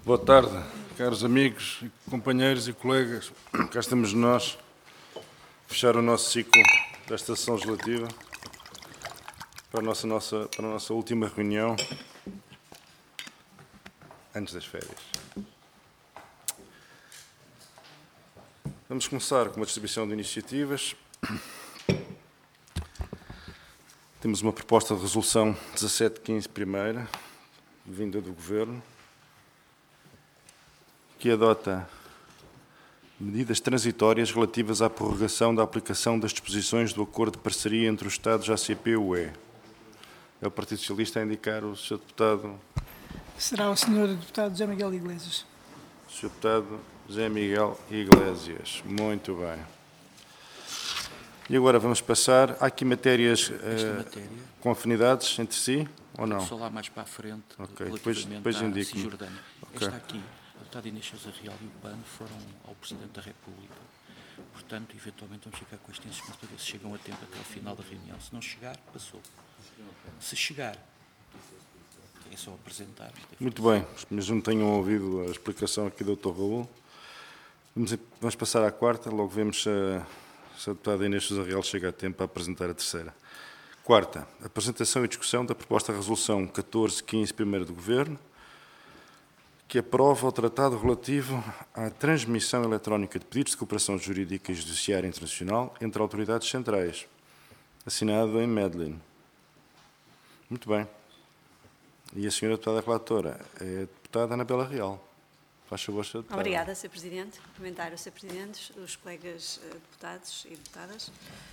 Boa tarde, caros amigos, companheiros e colegas. Cá estamos nós, a fechar o nosso ciclo desta sessão legislativa para a nossa última reunião antes das férias. Vamos começar com uma distribuição de iniciativas. Temos uma proposta de resolução 1715, primeira, vinda do Governo, que adota medidas transitórias relativas à prorrogação da aplicação das disposições do Acordo de Parceria entre os Estados ACP e UE. É o Partido Socialista a indicar o Sr. Deputado... Será o Sr. Deputado José Miguel Iglesias. Sr. Deputado José Miguel Iglesias. Muito bem. E agora vamos passar... Há aqui matérias com afinidades entre si, ou não? Só lá mais para a frente, okay. Relativamente depois à indico-me. Cisjordânia. Okay. Esta aqui, a deputada Inês Sousa Real e o PAN foram ao Presidente da República. Portanto, eventualmente vamos ficar com este inscrito para ver se chegam a tempo até ao final da reunião. Se não chegar, passou. Se chegar, é só apresentar. Muito bem, mas não tenham ouvido a explicação aqui do Dr. Raul. Vamos passar à quarta, logo vemos se a deputada Inês Sousa Real chega a tempo para apresentar a terceira. Quarta, apresentação e discussão da proposta de resolução 1415, primeira do Governo, que aprova o tratado relativo à transmissão eletrónica de pedidos de cooperação jurídica e judiciária internacional entre autoridades centrais, assinado em Medellín. Muito bem. E a senhora deputada relatora é a deputada Anabela Real. Faz favor, Sra. Deputada. Obrigada, Sr. Presidente. Cumprimentar o Sr. Presidente, os colegas deputados e deputadas.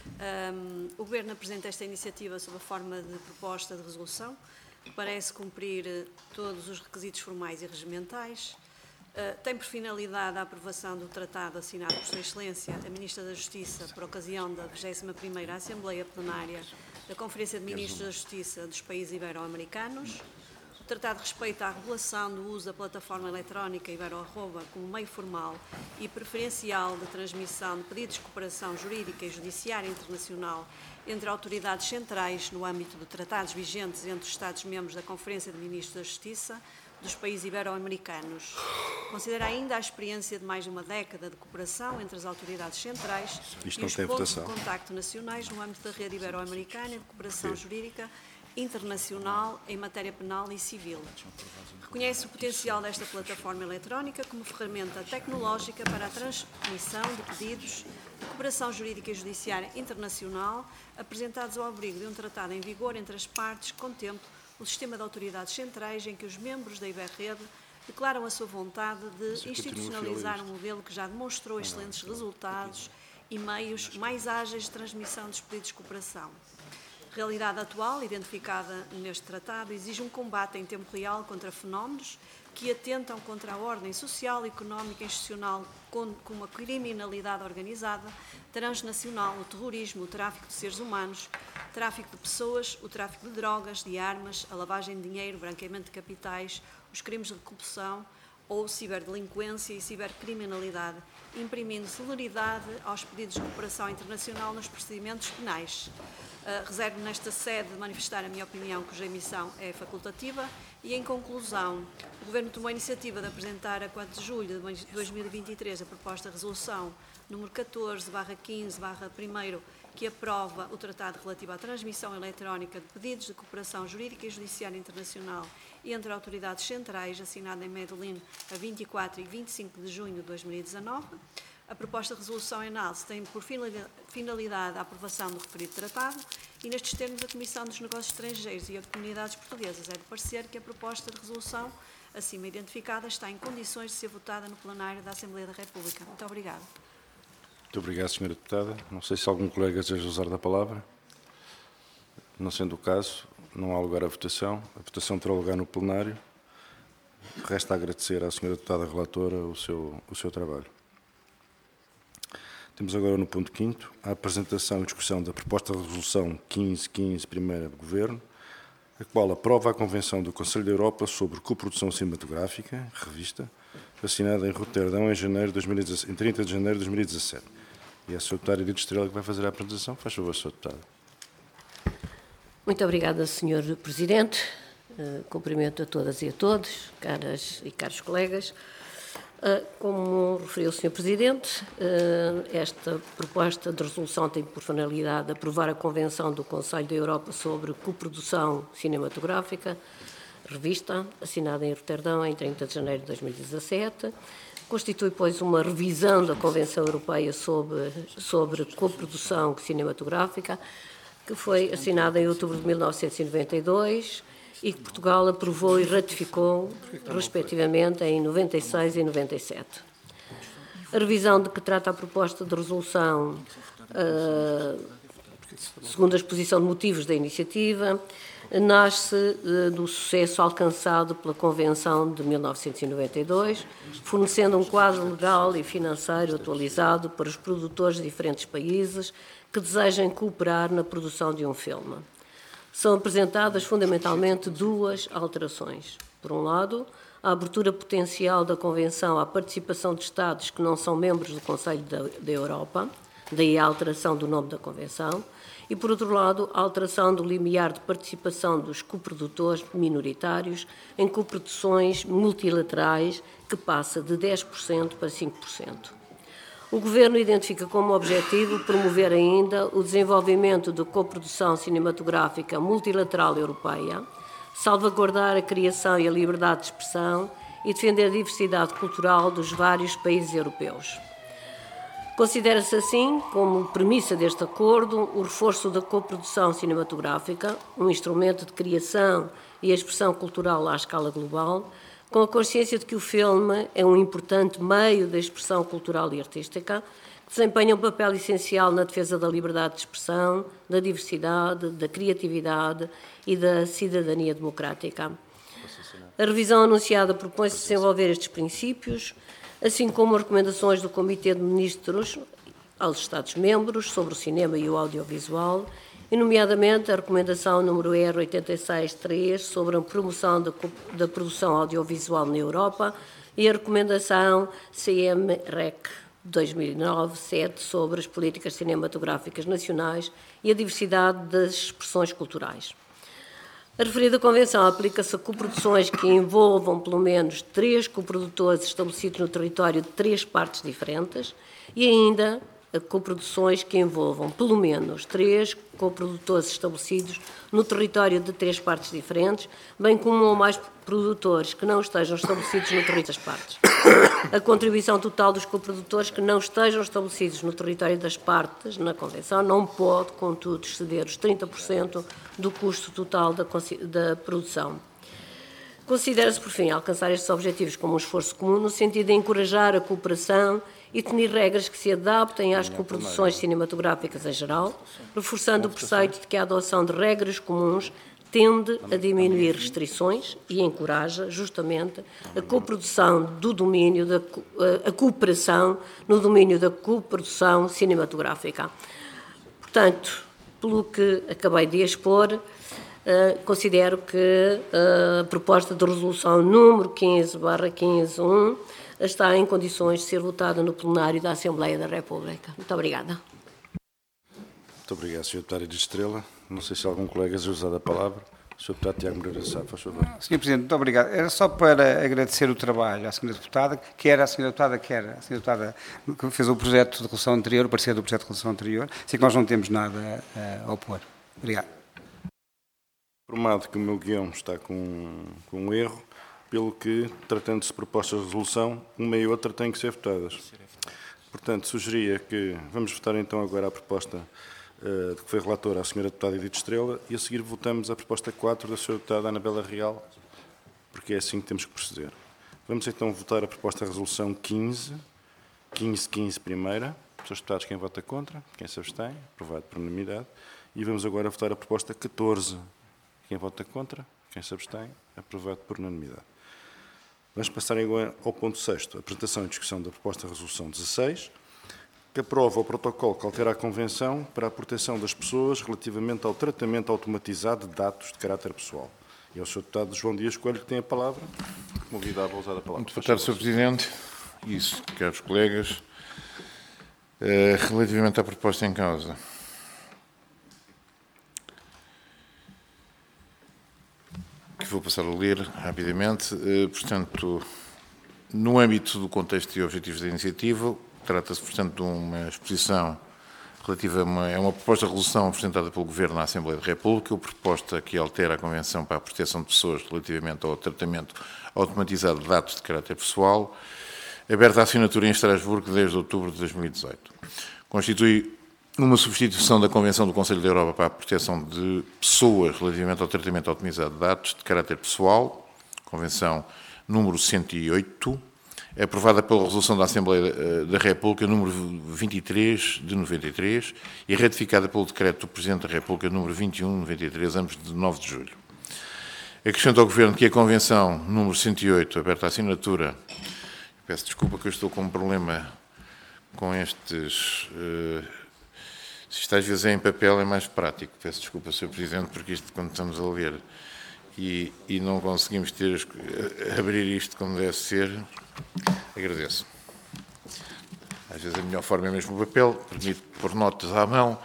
O Governo apresenta esta iniciativa sob a forma de proposta de resolução, que parece cumprir todos os requisitos formais e regimentais. Tem por finalidade a aprovação do tratado assinado por Sua Excelência, a Ministra da Justiça, por ocasião da 21ª Assembleia Plenária da Conferência de Ministros da Justiça dos Países Ibero-Americanos. O tratado respeita a regulação do uso da plataforma eletrónica Ibero-Arroba como meio formal e preferencial de transmissão de pedidos de cooperação jurídica e judiciária internacional entre autoridades centrais no âmbito de tratados vigentes entre os Estados-membros da Conferência de Ministros da Justiça dos países ibero-americanos. Considera ainda a experiência de mais de uma década de cooperação entre as autoridades centrais e os pontos de contacto nacionais no âmbito da rede ibero-americana de cooperação jurídica internacional em matéria penal e civil. Reconhece o potencial desta plataforma eletrónica como ferramenta tecnológica para a transmissão de pedidos de cooperação jurídica e judiciária internacional apresentados ao abrigo de um tratado em vigor entre as partes que contemple o sistema de autoridades centrais em que os membros da IBER-Rede declaram a sua vontade de institucionalizar um modelo que já demonstrou excelentes resultados e meios mais ágeis de transmissão dos pedidos de cooperação. A realidade atual, identificada neste tratado, exige um combate em tempo real contra fenómenos que atentam contra a ordem social, económica e institucional, como a criminalidade organizada, transnacional, o terrorismo, o tráfico de seres humanos, o tráfico de pessoas, o tráfico de drogas, de armas, a lavagem de dinheiro, o branqueamento de capitais, os crimes de corrupção ou ciberdelinquência e cibercriminalidade, imprimindo celeridade aos pedidos de cooperação internacional nos procedimentos penais. Reservo nesta sede de manifestar a minha opinião, cuja emissão é facultativa, e em conclusão, o Governo tomou a iniciativa de apresentar a 4 de julho de 2023 a proposta de resolução número 14/15/1, que aprova o tratado relativo à transmissão eletrónica de pedidos de cooperação jurídica e judiciária internacional entre autoridades centrais, assinado em Medellín a 24 e 25 de junho de 2019. A proposta de resolução em análise tem por finalidade a aprovação do referido tratado e, nestes termos, a Comissão dos Negócios Estrangeiros e a Comunidades Portuguesas é de parecer que a proposta de resolução acima identificada está em condições de ser votada no plenário da Assembleia da República. Muito obrigada. Muito obrigado, Sra. Deputada. Não sei se algum colega deseja usar da palavra. Não sendo o caso, não há lugar à votação. A votação terá lugar no plenário. Resta agradecer à Sra. Deputada Relatora o seu trabalho. Temos agora no ponto 5º a apresentação e discussão da proposta de resolução 1515, primeira do Governo, a qual aprova a Convenção do Conselho da Europa sobre coprodução cinematográfica, revista, assinada em Roterdão em 30 de janeiro de 2017. E é a Sra. Deputada Edith Estrela que vai fazer a apresentação. Faz favor, Sra. Deputada. Muito obrigada, Sr. Presidente. Cumprimento a todas e a todos, caras e caros colegas. Como referiu o Sr. Presidente, esta proposta de resolução tem por finalidade aprovar a Convenção do Conselho da Europa sobre coprodução cinematográfica, revista, assinada em Roterdão em 30 de janeiro de 2017. Constitui, pois, uma revisão da Convenção Europeia sobre coprodução cinematográfica, que foi assinada em outubro de 1992 e que Portugal aprovou e ratificou, respectivamente, em 96 e 97. A revisão de que trata a proposta de resolução, segundo a exposição de motivos da iniciativa, nasce do sucesso alcançado pela Convenção de 1992, fornecendo um quadro legal e financeiro atualizado para os produtores de diferentes países que desejem cooperar na produção de um filme. São apresentadas fundamentalmente duas alterações. Por um lado, a abertura potencial da Convenção à participação de Estados que não são membros do Conselho da Europa, daí a alteração do nome da Convenção, e, por outro lado, a alteração do limiar de participação dos coprodutores minoritários em coproduções multilaterais, que passa de 10% para 5%. O Governo identifica como objetivo promover ainda o desenvolvimento da coprodução cinematográfica multilateral europeia, salvaguardar a criação e a liberdade de expressão e defender a diversidade cultural dos vários países europeus. Considera-se assim, como premissa deste acordo, o reforço da coprodução cinematográfica, um instrumento de criação e expressão cultural à escala global, com a consciência de que o filme é um importante meio da expressão cultural e artística, que desempenha um papel essencial na defesa da liberdade de expressão, da diversidade, da criatividade e da cidadania democrática. A revisão anunciada propõe-se desenvolver estes princípios, assim como as recomendações do Comitê de Ministros aos Estados-membros sobre o cinema e o audiovisual, e nomeadamente a recomendação número R86-3 sobre a promoção da produção audiovisual na Europa e a recomendação CM-REC 2009-7 sobre as políticas cinematográficas nacionais e a diversidade das expressões culturais. A referida Convenção aplica-se a coproduções que envolvam pelo menos 3 coprodutores estabelecidos no território de 3 partes diferentes e ainda a coproduções que envolvam pelo menos 3 coprodutores estabelecidos no território de 3 partes diferentes, bem como ou mais produtores que não estejam estabelecidos no território das partes. A contribuição total dos coprodutores que não estejam estabelecidos no território das partes na Convenção não pode, contudo, exceder os 30% do custo total da produção. Considera-se, por fim, alcançar estes objetivos como um esforço comum no sentido de encorajar a cooperação e definir regras que se adaptem às coproduções cinematográficas em geral, reforçando o preceito de que a adoção de regras comuns tende a diminuir restrições e encoraja, justamente, a coprodução do domínio a cooperação no domínio da coprodução cinematográfica. Portanto, pelo que acabei de expor, considero que a proposta de resolução número 15/15-1 está em condições de ser votada no plenário da Assembleia da República. Muito obrigada. Muito obrigado, Sr. Deputado de Estrela. Não sei se algum colega já usado a palavra. Sr. Deputado Tiago Moreira Sá, faz favor. Sr. Presidente, muito obrigado. Era só para agradecer o trabalho à Sra. Deputada, que era a Sra. Deputada que fez o projeto de resolução anterior, o parecer do projeto de resolução anterior, assim que nós não temos nada a opor. Obrigado. Informado que o meu guião está com um erro, pelo que, tratando-se de propostas de resolução, uma e outra têm que ser votadas. Portanto, sugeria que vamos votar então agora a proposta de que foi relatora a Sra. Deputada Edith Estrela e a seguir votamos a proposta 4 da Sra. Deputada Anabela Real, porque é assim que temos que proceder. Vamos então votar a proposta de resolução 15 primeira. Srs. Deputados, quem vota contra? Quem se abstém? Aprovado por unanimidade. E vamos agora votar a proposta 14. Quem vota contra? Quem se abstém? Aprovado por unanimidade. Vamos passar agora ao ponto 6º, apresentação e discussão da proposta de resolução 16, que aprova o protocolo que altera a Convenção para a proteção das pessoas relativamente ao tratamento automatizado de dados de caráter pessoal. E ao Sr. Deputado João Dias Coelho, que tem a palavra, convidava a usar a palavra. Muito boa tarde, Sr. Presidente e caros colegas. Relativamente à proposta em causa, que vou passar a ler rapidamente. Portanto, no âmbito do contexto e objetivos da iniciativa, trata-se, portanto, de uma exposição relativa a uma proposta de resolução apresentada pelo Governo à Assembleia da República, uma proposta que altera a Convenção para a Proteção de Pessoas relativamente ao tratamento automatizado de dados de caráter pessoal, aberta à assinatura em Estrasburgo desde outubro de 2018. Constitui uma substituição da Convenção do Conselho da Europa para a Proteção de Pessoas relativamente ao tratamento automatizado de dados de caráter pessoal, Convenção número 108, aprovada pela Resolução da Assembleia da República número 23 de 93 e ratificada pelo Decreto do Presidente da República número 21 de 93, ambos de 9 de julho. Acrescento ao Governo que a Convenção número 108, aberta à assinatura, peço desculpa que eu estou com um problema com estes... se isto às vezes é em papel é mais prático, peço desculpa, Sr. Presidente, porque isto quando estamos a ler e não conseguimos abrir isto como deve ser, agradeço. Às vezes a melhor forma é mesmo o papel, permite pôr notas à mão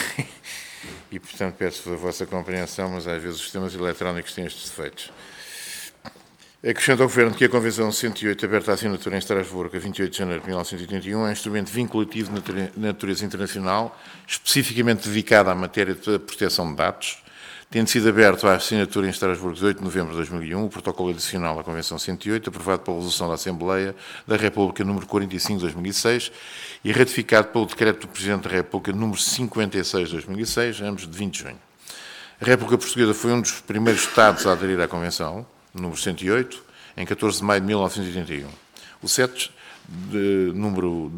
e, portanto, peço a vossa compreensão, mas às vezes os sistemas eletrónicos têm estes defeitos. Acrescento ao Governo que a Convenção 108, aberta à assinatura em Estrasburgo, a 28 de janeiro de 1981, é um instrumento vinculativo de natureza internacional, especificamente dedicado à matéria de proteção de dados, tendo sido aberto à assinatura em Estrasburgo, 18 de novembro de 2001, o protocolo adicional à Convenção 108, aprovado pela Resolução da Assembleia da República número 45 de 2006 e ratificado pelo Decreto do Presidente da República número 56 de 2006, ambos de 20 de junho. A República Portuguesa foi um dos primeiros Estados a aderir à Convenção, número 108, em 14 de maio de 1981. O CETS, número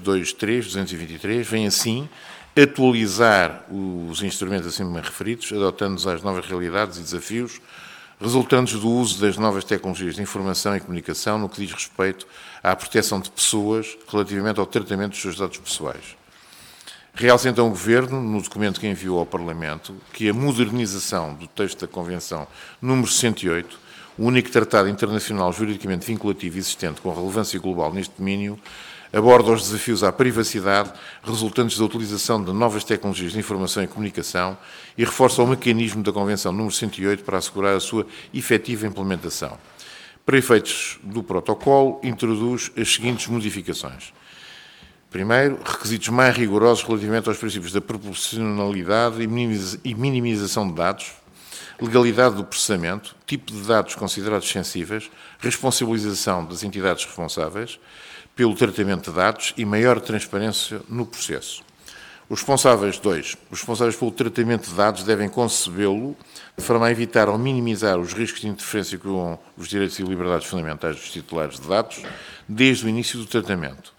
223, vem assim atualizar os instrumentos acima referidos, adotando-os às novas realidades e desafios, resultantes do uso das novas tecnologias de informação e comunicação no que diz respeito à proteção de pessoas relativamente ao tratamento dos seus dados pessoais. Realça então o Governo, no documento que enviou ao Parlamento, que a modernização do texto da Convenção número 108, o único tratado internacional juridicamente vinculativo existente com relevância global neste domínio, aborda os desafios à privacidade resultantes da utilização de novas tecnologias de informação e comunicação e reforça o mecanismo da Convenção número 108 para assegurar a sua efetiva implementação. Para efeitos do protocolo, introduz as seguintes modificações. Primeiro, requisitos mais rigorosos relativamente aos princípios da proporcionalidade e minimização de dados, legalidade do processamento, tipo de dados considerados sensíveis, responsabilização das entidades responsáveis pelo tratamento de dados e maior transparência no processo. Os responsáveis pelo tratamento de dados devem concebê-lo de forma a evitar ou minimizar os riscos de interferência com os direitos e liberdades fundamentais dos titulares de dados desde o início do tratamento.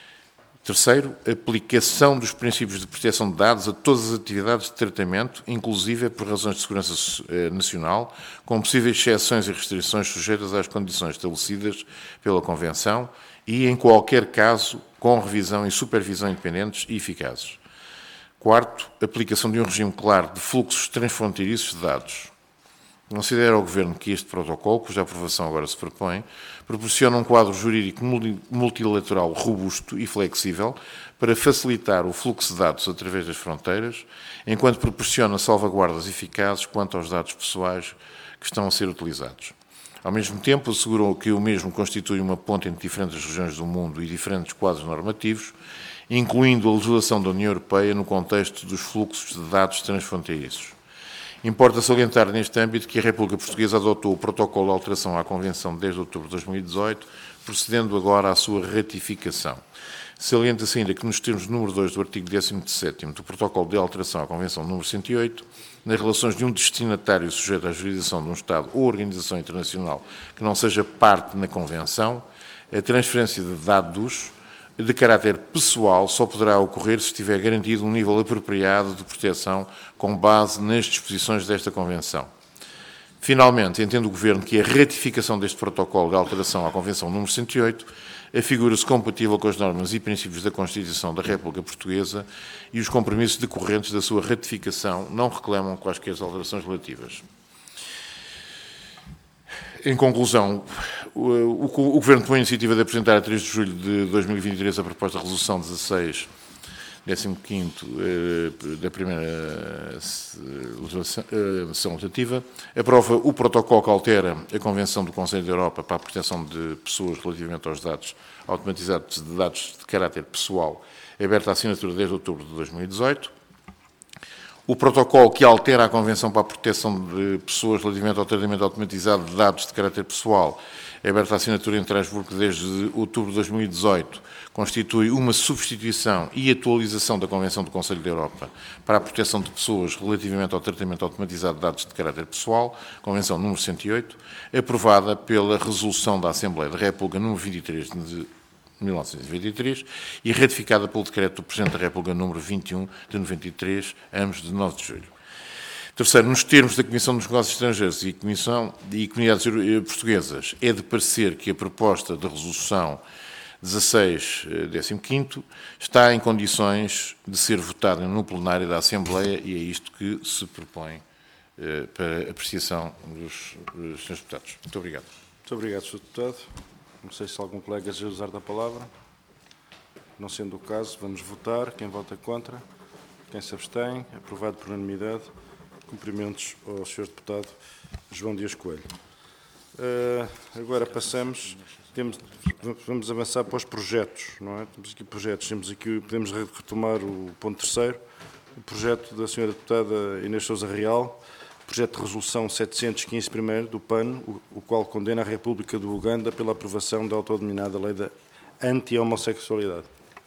Terceiro, aplicação dos princípios de proteção de dados a todas as atividades de tratamento, inclusive por razões de segurança nacional, com possíveis exceções e restrições sujeitas às condições estabelecidas pela Convenção e, em qualquer caso, com revisão e supervisão independentes e eficazes. Quarto, aplicação de um regime claro de fluxos transfronteiriços de dados. Considera o Governo que este protocolo, cuja aprovação agora se propõe, proporciona um quadro jurídico multilateral robusto e flexível para facilitar o fluxo de dados através das fronteiras, enquanto proporciona salvaguardas eficazes quanto aos dados pessoais que estão a ser utilizados. Ao mesmo tempo, assegurou que o mesmo constitui uma ponte entre diferentes regiões do mundo e diferentes quadros normativos, incluindo a legislação da União Europeia no contexto dos fluxos de dados transfronteiriços. Importa salientar neste âmbito que a República Portuguesa adotou o protocolo de alteração à Convenção desde outubro de 2018, procedendo agora à sua ratificação. Salienta-se ainda que nos termos número 2 do artigo 17º do protocolo de alteração à Convenção número 108, nas relações de um destinatário sujeito à jurisdição de um Estado ou organização internacional que não seja parte na Convenção, a transferência de dados de caráter pessoal só poderá ocorrer se estiver garantido um nível apropriado de proteção com base nas disposições desta Convenção. Finalmente, entende o Governo que a ratificação deste protocolo de alteração à Convenção número 108 afigura-se compatível com as normas e princípios da Constituição da República Portuguesa e os compromissos decorrentes da sua ratificação não reclamam quaisquer alterações relativas. Em conclusão, o Governo tomou a iniciativa de apresentar a 3 de julho de 2023 a proposta de resolução 16 15º da primeira sessão legislativa, aprova o protocolo que altera a Convenção do Conselho da Europa para a proteção de pessoas relativamente aos dados automatizados de dados de caráter pessoal, aberta à assinatura desde outubro de 2018. O protocolo que altera a Convenção para a proteção de pessoas relativamente ao tratamento automatizado de dados de caráter pessoal, aberta à assinatura em Estrasburgo desde outubro de 2018, constitui uma substituição e atualização da Convenção do Conselho da Europa para a proteção de pessoas relativamente ao tratamento automatizado de dados de caráter pessoal, Convenção número 108, aprovada pela Resolução da Assembleia da República número 23 de 1993 e ratificada pelo Decreto do Presidente da República número 21 de 93, ambos de 9 de julho. Terceiro, nos termos da Comissão dos Negócios Estrangeiros e Comunidades Portuguesas, é de parecer que a proposta de resolução 16/15 está em condições de ser votada no plenário da Assembleia e é isto que se propõe para apreciação dos senhores deputados. Muito obrigado. Muito obrigado, Sr. Deputado. Não sei se algum colega deseja usar da palavra. Não sendo o caso, vamos votar. Quem vota contra? Quem se abstém? Aprovado por unanimidade. Cumprimentos ao Sr. Deputado João Dias Coelho. Agora passamos, vamos avançar para os projetos, não é? Temos aqui projetos, podemos retomar o ponto terceiro, o projeto da Sra. Deputada Inês Sousa Real, projeto de resolução 715 primeiro do PAN, o qual condena a República do Uganda pela aprovação da autodenominada lei da anti-homossexualidade.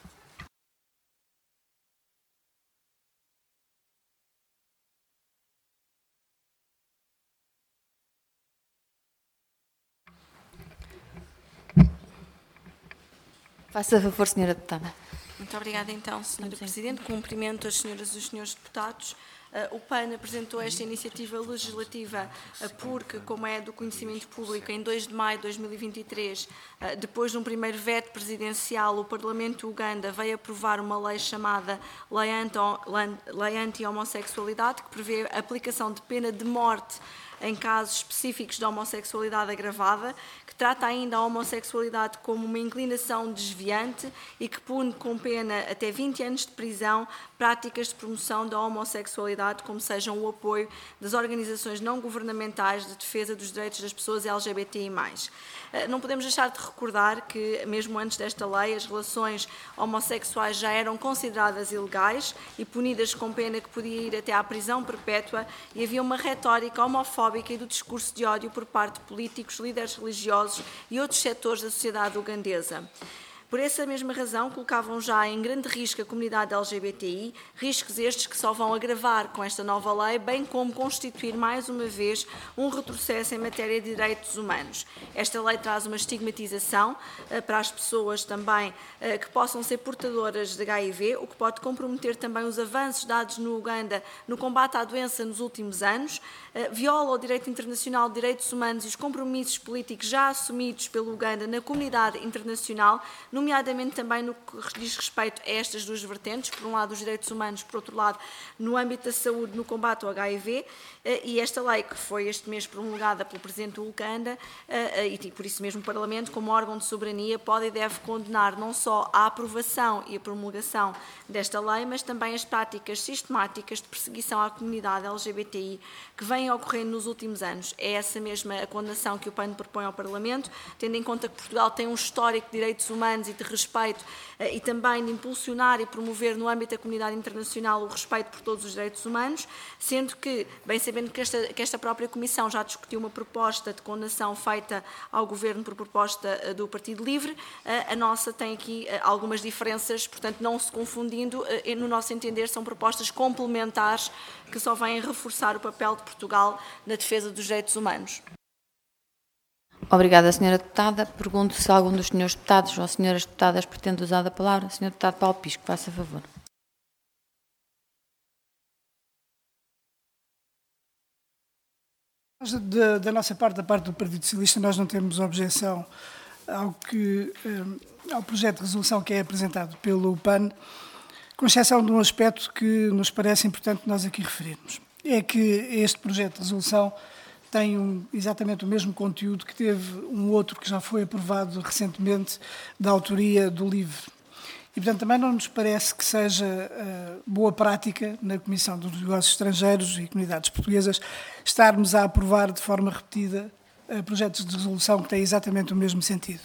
Faça favor, Sra. Deputada. Muito obrigada, então, Sra. Presidente. Cumprimento as senhoras e os senhores deputados. O PAN apresentou esta iniciativa legislativa porque, como é do conhecimento público, em 2 de maio de 2023, depois de um primeiro veto presidencial, o Parlamento de Uganda veio aprovar uma lei chamada Lei Anti-Homossexualidade, que prevê a aplicação de pena de morte em casos específicos de homossexualidade agravada, que trata ainda a homossexualidade como uma inclinação desviante e que pune com pena até 20 anos de prisão práticas de promoção da homossexualidade, como sejam o apoio das organizações não governamentais de defesa dos direitos das pessoas LGBTI+. Não podemos deixar de recordar que, mesmo antes desta lei, as relações homossexuais já eram consideradas ilegais e punidas com pena que podia ir até à prisão perpétua, e havia uma retórica homofóbica e do discurso de ódio por parte de políticos, líderes religiosos e outros setores da sociedade ugandesa. Por essa mesma razão, colocavam já em grande risco a comunidade LGBTI, riscos estes que só vão agravar com esta nova lei, bem como constituir mais uma vez um retrocesso em matéria de direitos humanos. Esta lei traz uma estigmatização para as pessoas também que possam ser portadoras de HIV, o que pode comprometer também os avanços dados no Uganda no combate à doença nos últimos anos, viola o direito internacional de direitos humanos e os compromissos políticos já assumidos pelo Uganda na comunidade internacional, nomeadamente também no que diz respeito a estas duas vertentes, por um lado os direitos humanos, por outro lado no âmbito da saúde, no combate ao HIV, e esta lei que foi este mês promulgada pelo Presidente do Uganda, e por isso mesmo o Parlamento, como órgão de soberania, pode e deve condenar não só a aprovação e a promulgação desta lei, mas também as práticas sistemáticas de perseguição à comunidade LGBTI que vêm ocorrendo nos últimos anos. É essa mesma a condenação que o PAN propõe ao Parlamento, tendo em conta que Portugal tem um histórico de direitos humanos e de respeito e também de impulsionar e promover no âmbito da comunidade internacional o respeito por todos os direitos humanos, sendo que, bem sabendo que esta própria Comissão já discutiu uma proposta de condenação feita ao Governo por proposta do Partido Livre, a nossa tem aqui algumas diferenças, portanto, não se confundindo, no nosso entender, são propostas complementares que só vêm reforçar o papel de Portugal na defesa dos direitos humanos. Obrigada, Sra. Deputada. Pergunto se algum dos senhores deputados ou senhoras deputadas pretende usar a palavra. Sr. Deputado Paulo Pisco, faça favor. Da nossa parte, da parte do Partido Socialista, nós não temos objeção ao projeto de resolução que é apresentado pelo PAN, com exceção de um aspecto que nos parece importante nós aqui referirmos. É que este projeto de resolução tem exatamente o mesmo conteúdo que teve um outro que já foi aprovado recentemente, da autoria do LIVRE. E, portanto, também não nos parece que seja boa prática na Comissão dos Negócios Estrangeiros e Comunidades Portuguesas estarmos a aprovar de forma repetida projetos de resolução que têm exatamente o mesmo sentido.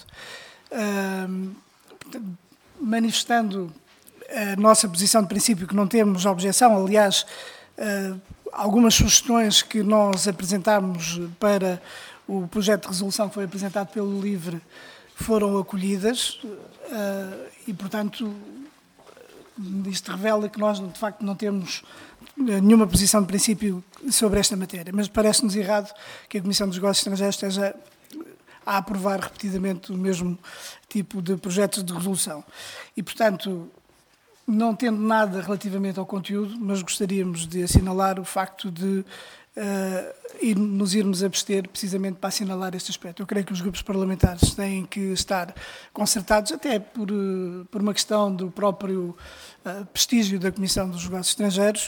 Manifestando a nossa posição de princípio, que não temos objeção, aliás, algumas sugestões que nós apresentámos para o projeto de resolução que foi apresentado pelo LIVRE foram acolhidas e, portanto, isto revela que nós, de facto, não temos nenhuma posição de princípio sobre esta matéria, mas parece-nos errado que a Comissão dos Negócios Estrangeiros esteja a aprovar repetidamente o mesmo tipo de projetos de resolução. E, portanto, não tendo nada relativamente ao conteúdo, mas gostaríamos de assinalar o facto de nos irmos abster precisamente para assinalar este aspecto. Eu creio que os grupos parlamentares têm que estar concertados, até por uma questão do próprio prestígio da Comissão dos Negócios Estrangeiros,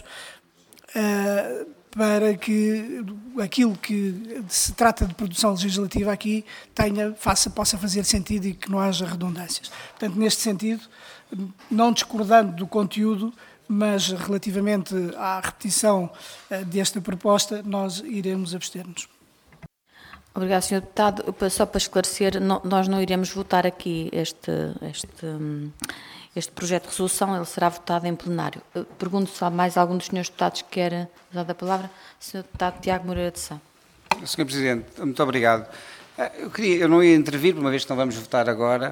para que aquilo que se trata de produção legislativa aqui possa fazer sentido e que não haja redundâncias. Portanto, neste sentido, não discordando do conteúdo, mas relativamente à repetição desta proposta, nós iremos abster-nos. Obrigado, Sr. Deputado. Só para esclarecer, nós não iremos votar aqui este projeto de resolução, ele será votado em plenário. Pergunto se há mais algum dos senhores deputados que quer usar a palavra. Sr. Deputado Tiago Moreira de Sá. Sr. Presidente, muito obrigado. Eu não ia intervir, uma vez que não vamos votar agora,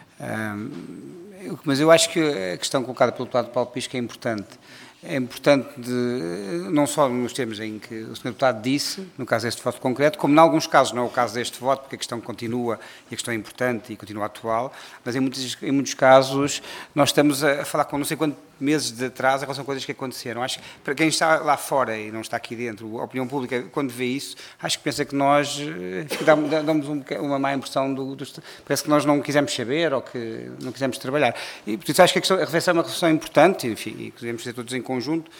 mas eu acho que a questão colocada pelo deputado Paulo Pisco é importante. É importante não só nos termos em que o Sr. Deputado disse, no caso deste voto concreto, como em alguns casos, não é o caso deste voto, porque a questão continua e a questão é importante e continua atual, mas em muitos casos nós estamos a falar com não sei quantos meses de atraso em relação a coisas que aconteceram. Acho que para quem está lá fora e não está aqui dentro, a opinião pública, quando vê isso, acho que pensa que nós damos uma má impressão parece que nós não quisemos saber ou que não quisemos trabalhar. E por isso acho que a reflexão é uma reflexão importante, enfim, e devemos ser todos em conjunto.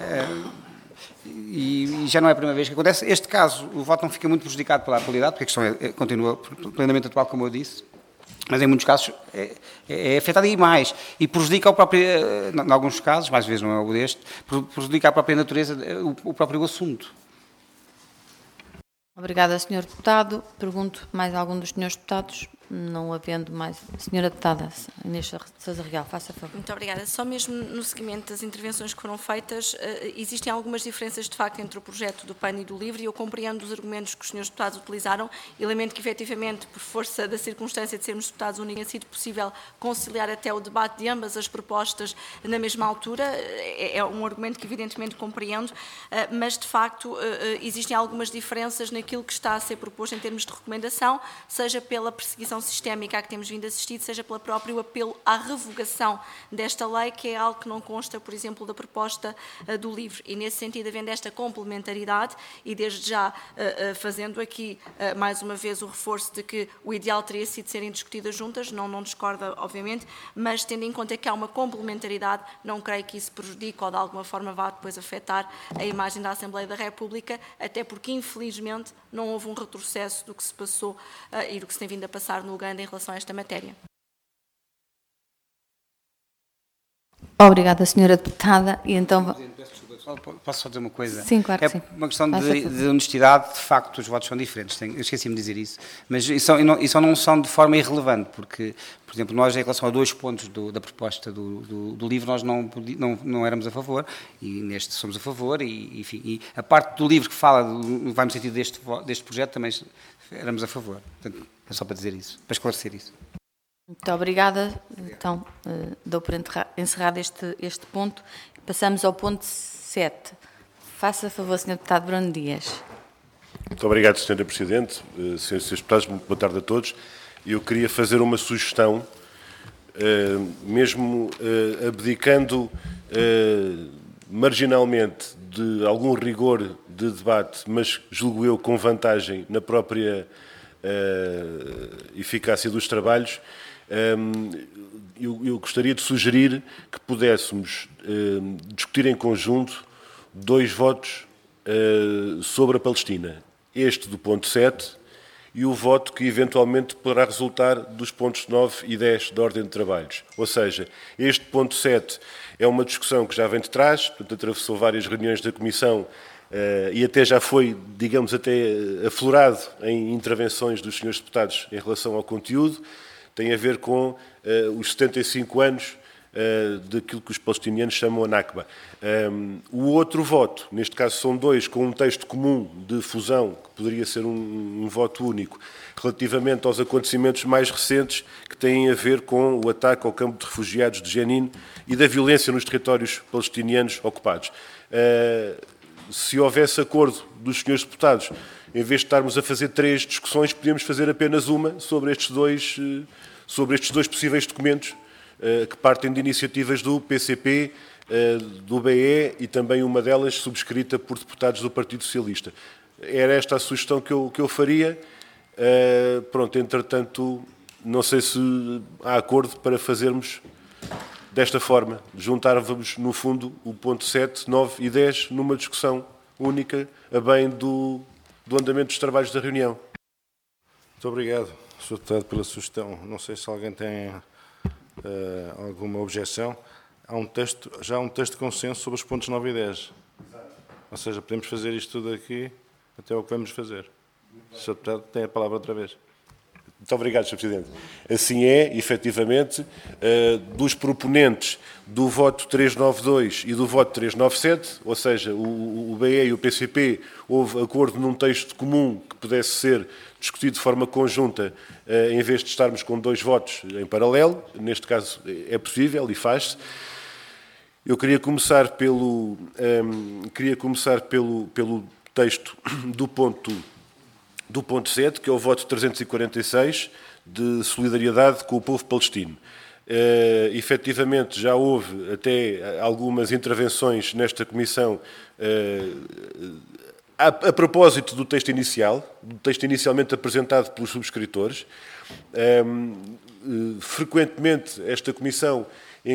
E já não é a primeira vez que acontece. Este caso, o voto não fica muito prejudicado pela atualidade, porque a questão continua plenamente atual, como eu disse, mas em muitos casos é afetado e mais, e prejudica o próprio, em alguns casos, mais vezes não é o deste, prejudica a própria natureza, o próprio assunto. Obrigada, Sr. Deputado. Pergunto mais algum dos senhores deputados? Não havendo mais. Senhora Deputada Inês Sousa Real, faça favor. Muito obrigada. Só mesmo no seguimento das intervenções que foram feitas, existem algumas diferenças de facto entre o projeto do PAN e do LIVRE e eu compreendo os argumentos que os senhores deputados utilizaram e lamento que efetivamente, por força da circunstância de sermos deputados únicos, tenha sido possível conciliar até o debate de ambas as propostas na mesma altura. É um argumento que evidentemente compreendo, mas de facto existem algumas diferenças naquilo que está a ser proposto em termos de recomendação, seja pela perseguição sistémica a que temos vindo a assistir, seja pelo próprio apelo à revogação desta lei, que é algo que não consta, por exemplo, da proposta do LIVRE. E, nesse sentido, havendo esta complementaridade, e desde já fazendo aqui, mais uma vez, o reforço de que o ideal teria sido serem discutidas juntas, não discorda, obviamente, mas tendo em conta que há uma complementaridade, não creio que isso prejudique ou, de alguma forma, vá depois afetar a imagem da Assembleia da República, até porque, infelizmente, não houve um retrocesso do que se passou e do que se tem vindo a passar no Uganda em relação a esta matéria. Obrigada, senhora deputada. E então... Posso só dizer uma coisa? Sim, claro que sim. É uma questão de honestidade, de facto, os votos são diferentes. Eu esqueci-me de dizer isso. Mas isso não são de forma irrelevante, porque, por exemplo, nós, em relação a 2 pontos da proposta do LIVRE, nós não éramos a favor, e neste somos a favor, e a parte do LIVRE que vai no sentido deste projeto, também éramos a favor. Portanto, é só para dizer isso, para esclarecer isso. Muito obrigada. Então, dou por encerrado este ponto. Passamos ao ponto 7. Faça favor, Sr. Deputado Bruno Dias. Muito obrigado, Sra. Presidente. Senhores e Srs. Deputados, muito boa tarde a todos. Eu queria fazer uma sugestão, mesmo abdicando marginalmente de algum rigor de debate, mas julgo eu com vantagem na própria eficácia dos trabalhos. Eu gostaria de sugerir que pudéssemos discutir em conjunto 2 votos sobre a Palestina. Este do ponto 7 e o voto que eventualmente poderá resultar dos pontos 9 e 10 da ordem de trabalhos. Ou seja, este ponto 7 é uma discussão que já vem de trás, portanto, atravessou várias reuniões da Comissão e até já foi, digamos, até aflorado em intervenções dos senhores deputados em relação ao conteúdo. Tem a ver com os 75 anos daquilo que os palestinianos chamam a Nakba. O outro voto, neste caso são dois, com um texto comum de fusão, que poderia ser um voto único, relativamente aos acontecimentos mais recentes que têm a ver com o ataque ao campo de refugiados de Jenin e da violência nos territórios palestinianos ocupados. Se houvesse acordo dos senhores deputados, em vez de estarmos a fazer 3 discussões, podíamos fazer apenas uma sobre estes dois possíveis documentos que partem de iniciativas do PCP, do BE e também uma delas subscrita por deputados do Partido Socialista. Era esta a sugestão que eu faria. Pronto, entretanto, não sei se há acordo para fazermos desta forma, juntarmos, no fundo, o ponto 7, 9 e 10 numa discussão única, a bem do andamento dos trabalhos da reunião. Muito obrigado, Sr. Deputado, pela sugestão. Não sei se alguém tem alguma objeção. Há já há um texto de consenso sobre os pontos 9 e 10. Ou seja, podemos fazer isto tudo aqui até o que vamos fazer. O Sr. Deputado tem a palavra outra vez. Muito obrigado, Sr. Presidente. Assim é, efetivamente, dos proponentes do voto 392 e do voto 397, ou seja, o BE e o PCP, houve acordo num texto comum que pudesse ser discutido de forma conjunta, em vez de estarmos com 2 votos em paralelo. Neste caso é possível e faz-se. Eu queria começar pelo texto do ponto 7, que é o voto 346, de solidariedade com o povo palestino. Efetivamente, já houve até algumas intervenções nesta comissão a propósito do texto inicialmente apresentado pelos subscritores. Frequentemente, esta comissão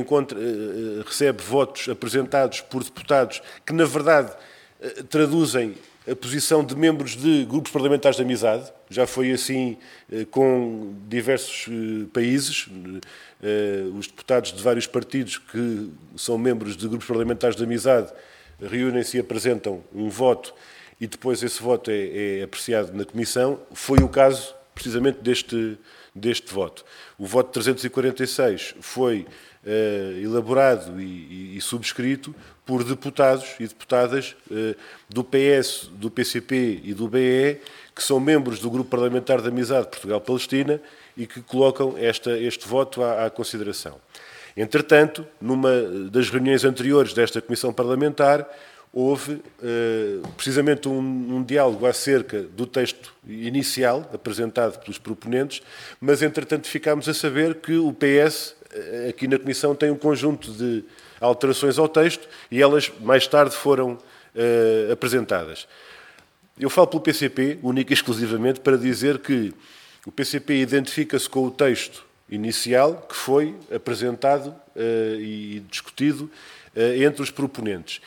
recebe votos apresentados por deputados que, na verdade, traduzem a posição de membros de grupos parlamentares de amizade. Já foi assim com diversos países. Os deputados de vários partidos que são membros de grupos parlamentares de amizade reúnem-se e apresentam um voto e depois esse voto é apreciado na Comissão. Foi o caso, precisamente, deste voto. O voto 346 foi elaborado e subscrito por deputados e deputadas do PS, do PCP e do BE, que são membros do Grupo Parlamentar de Amizade Portugal-Palestina e que colocam este voto à consideração. Entretanto, numa das reuniões anteriores desta Comissão Parlamentar, houve precisamente um diálogo acerca do texto inicial apresentado pelos proponentes, mas entretanto ficámos a saber que o PS, aqui na Comissão, tem um conjunto de alterações ao texto e elas mais tarde foram apresentadas. Eu falo pelo PCP, única e exclusivamente, para dizer que o PCP identifica-se com o texto inicial que foi apresentado e discutido entre os proponentes.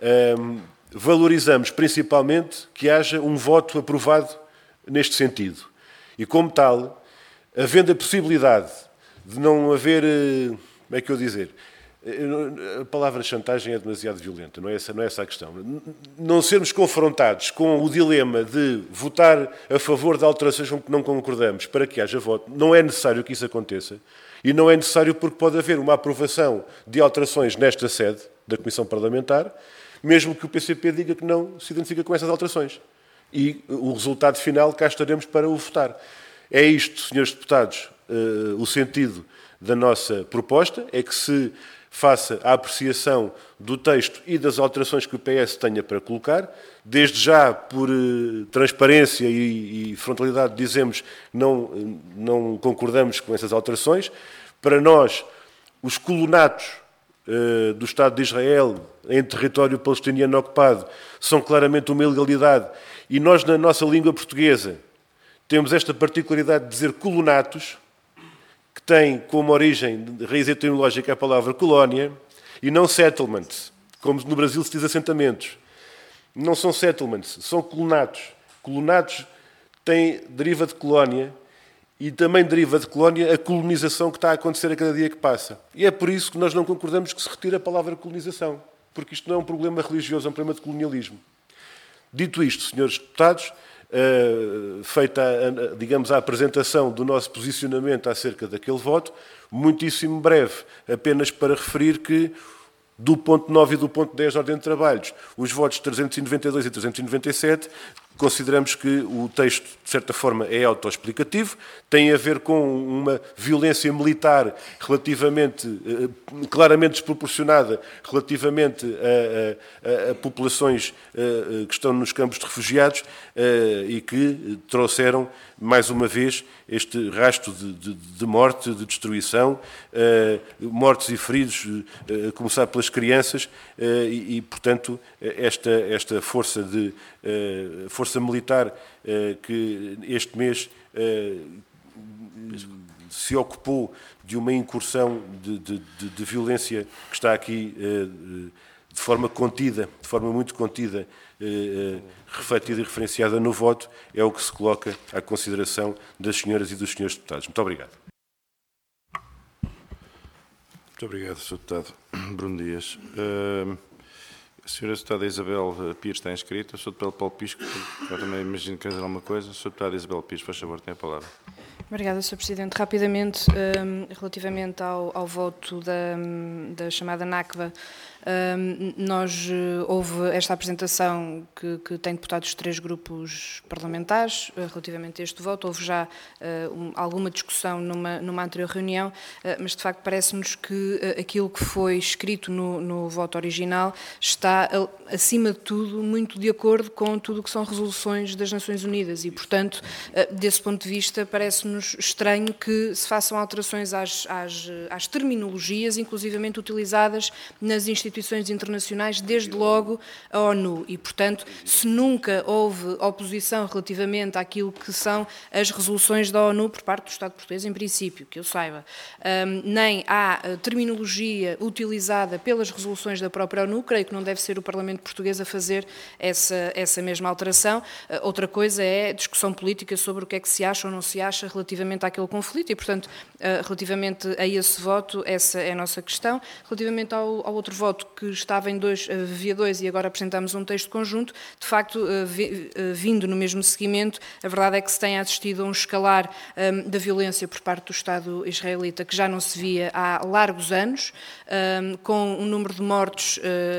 Valorizamos principalmente que haja um voto aprovado neste sentido. E, como tal, havendo a possibilidade de não haver, como é que eu dizer, a palavra chantagem é demasiado violenta, não é essa a questão. Não sermos confrontados com o dilema de votar a favor de alterações com que não concordamos para que haja voto, não é necessário que isso aconteça. E não é necessário porque pode haver uma aprovação de alterações nesta sede da Comissão Parlamentar, mesmo que o PCP diga que não se identifica com essas alterações. E o resultado final cá estaremos para o votar. É isto, senhores deputados, o sentido da nossa proposta, é que se faça a apreciação do texto e das alterações que o PS tenha para colocar. Desde já, por transparência e frontalidade, dizemos que não concordamos com essas alterações. Para nós, os colonatos do Estado de Israel em território palestiniano ocupado são claramente uma ilegalidade e nós, na nossa língua portuguesa, temos esta particularidade de dizer colonatos, que tem como origem, raiz etimológica, a palavra colónia, e não settlements, como no Brasil se diz assentamentos. Não são settlements, são colonatos. Colonatos deriva de colónia e também deriva de colónia a colonização que está a acontecer a cada dia que passa. E é por isso que nós não concordamos que se retire a palavra colonização, porque isto não é um problema religioso, é um problema de colonialismo. Dito isto, senhores deputados, feita, digamos, a apresentação do nosso posicionamento acerca daquele voto, muitíssimo breve, apenas para referir que do ponto 9 e do ponto 10 da Ordem de Trabalhos, os votos 392 e 397, consideramos que o texto, de certa forma, é autoexplicativo, tem a ver com uma violência militar relativamente, claramente desproporcionada relativamente a populações que estão nos campos de refugiados e que trouxeram, mais uma vez, este rasto de morte, de destruição, mortos e feridos, a começar pelas crianças, e portanto, esta força militar que este mês se ocupou de uma incursão de violência que está aqui de forma contida, de forma muito contida, refletida e referenciada no voto, é o que se coloca à consideração das senhoras e dos senhores deputados. Muito obrigado. Muito obrigado, Sr. Deputado Bruno Dias. A senhora Deputada Isabel Pires está inscrita. O Sr. Deputado Paulo Pisco, eu também imagino que quer dizer alguma coisa. Sr. Deputada Isabel Pires, faz favor, tem a palavra. Obrigada, Sr. Presidente. Rapidamente, relativamente ao voto da chamada NACBA, houve esta apresentação que tem deputados de 3 grupos parlamentares relativamente a este voto. Houve já alguma discussão numa anterior reunião, mas de facto parece-nos que aquilo que foi escrito no voto original está, acima de tudo, muito de acordo com tudo o que são resoluções das Nações Unidas e, portanto, desse ponto de vista, parece-nos estranho que se façam alterações às terminologias, inclusivamente utilizadas nas instituições internacionais, desde logo a ONU. E, portanto, se nunca houve oposição relativamente àquilo que são as resoluções da ONU por parte do Estado português, em princípio, que eu saiba, nem há terminologia utilizada pelas resoluções da própria ONU, creio que não deve ser o Parlamento português a fazer essa mesma alteração. Outra coisa é discussão política sobre o que é que se acha ou não se acha relativamente àquele conflito e, portanto, relativamente a esse voto, essa é a nossa questão. Relativamente ao outro voto que estava em via 2 e agora apresentamos um texto conjunto, de facto, vindo no mesmo seguimento, a verdade é que se tem assistido a um escalar da violência por parte do Estado israelita que já não se via há largos anos, com um número de mortos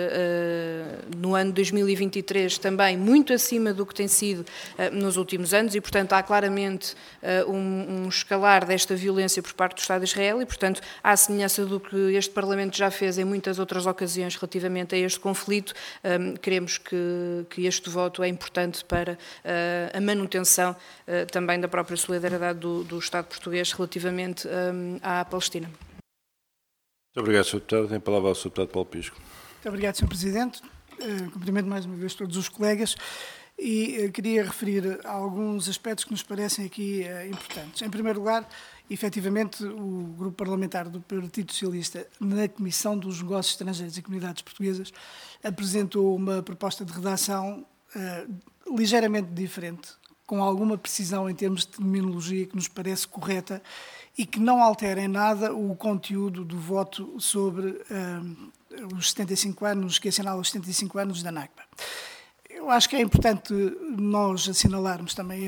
no ano 2023 também muito acima do que tem sido nos últimos anos e, portanto, há claramente um escalar desta violência por parte do Estado de Israel e, portanto, à semelhança do que este Parlamento já fez em muitas outras ocasiões relativamente a este conflito, queremos que este voto é importante para a manutenção também da própria solidariedade do Estado português relativamente à Palestina. Muito obrigado, Sr. Deputado. Tem a palavra ao Sr. Deputado Paulo Pisco. Muito obrigado, Sr. Presidente. Cumprimento mais uma vez todos os colegas e queria referir alguns aspectos que nos parecem aqui importantes. Em primeiro lugar, efetivamente, o Grupo Parlamentar do Partido Socialista, na Comissão dos Negócios Estrangeiros e Comunidades Portuguesas, apresentou uma proposta de redação ligeiramente diferente, com alguma precisão em termos de terminologia que nos parece correta e que não altera em nada o conteúdo do voto sobre os 75 anos, que assinala os 75 anos da NACBA. Eu acho que é importante nós assinalarmos também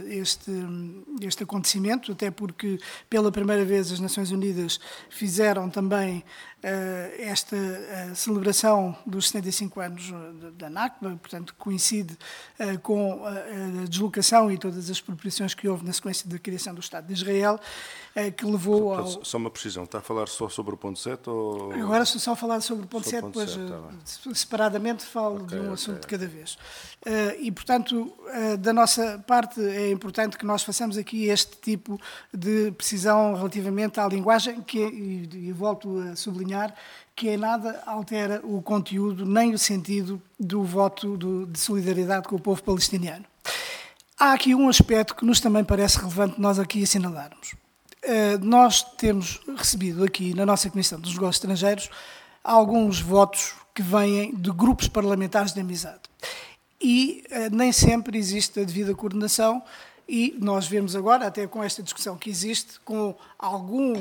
este acontecimento, até porque pela primeira vez as Nações Unidas fizeram também esta celebração dos 75 anos da NACBA, portanto coincide com a deslocação e todas as expropriações que houve na sequência da criação do Estado de Israel, que levou ao... Só uma precisão, está a falar só sobre o ponto 7 ou... Agora estou só a falar sobre o ponto 7, depois separadamente falo de um assunto de cada vez. E, portanto, da nossa parte é importante que nós façamos aqui este tipo de precisão relativamente à linguagem, e volto a sublinhar, que em nada altera o conteúdo nem o sentido do voto de solidariedade com o povo palestiniano. Há aqui um aspecto que nos também parece relevante nós aqui assinalarmos. Nós temos recebido aqui na nossa Comissão dos Negócios Estrangeiros alguns votos que vêm de grupos parlamentares de amizade. E nem sempre existe a devida coordenação e nós vemos agora, até com esta discussão que existe, com alguma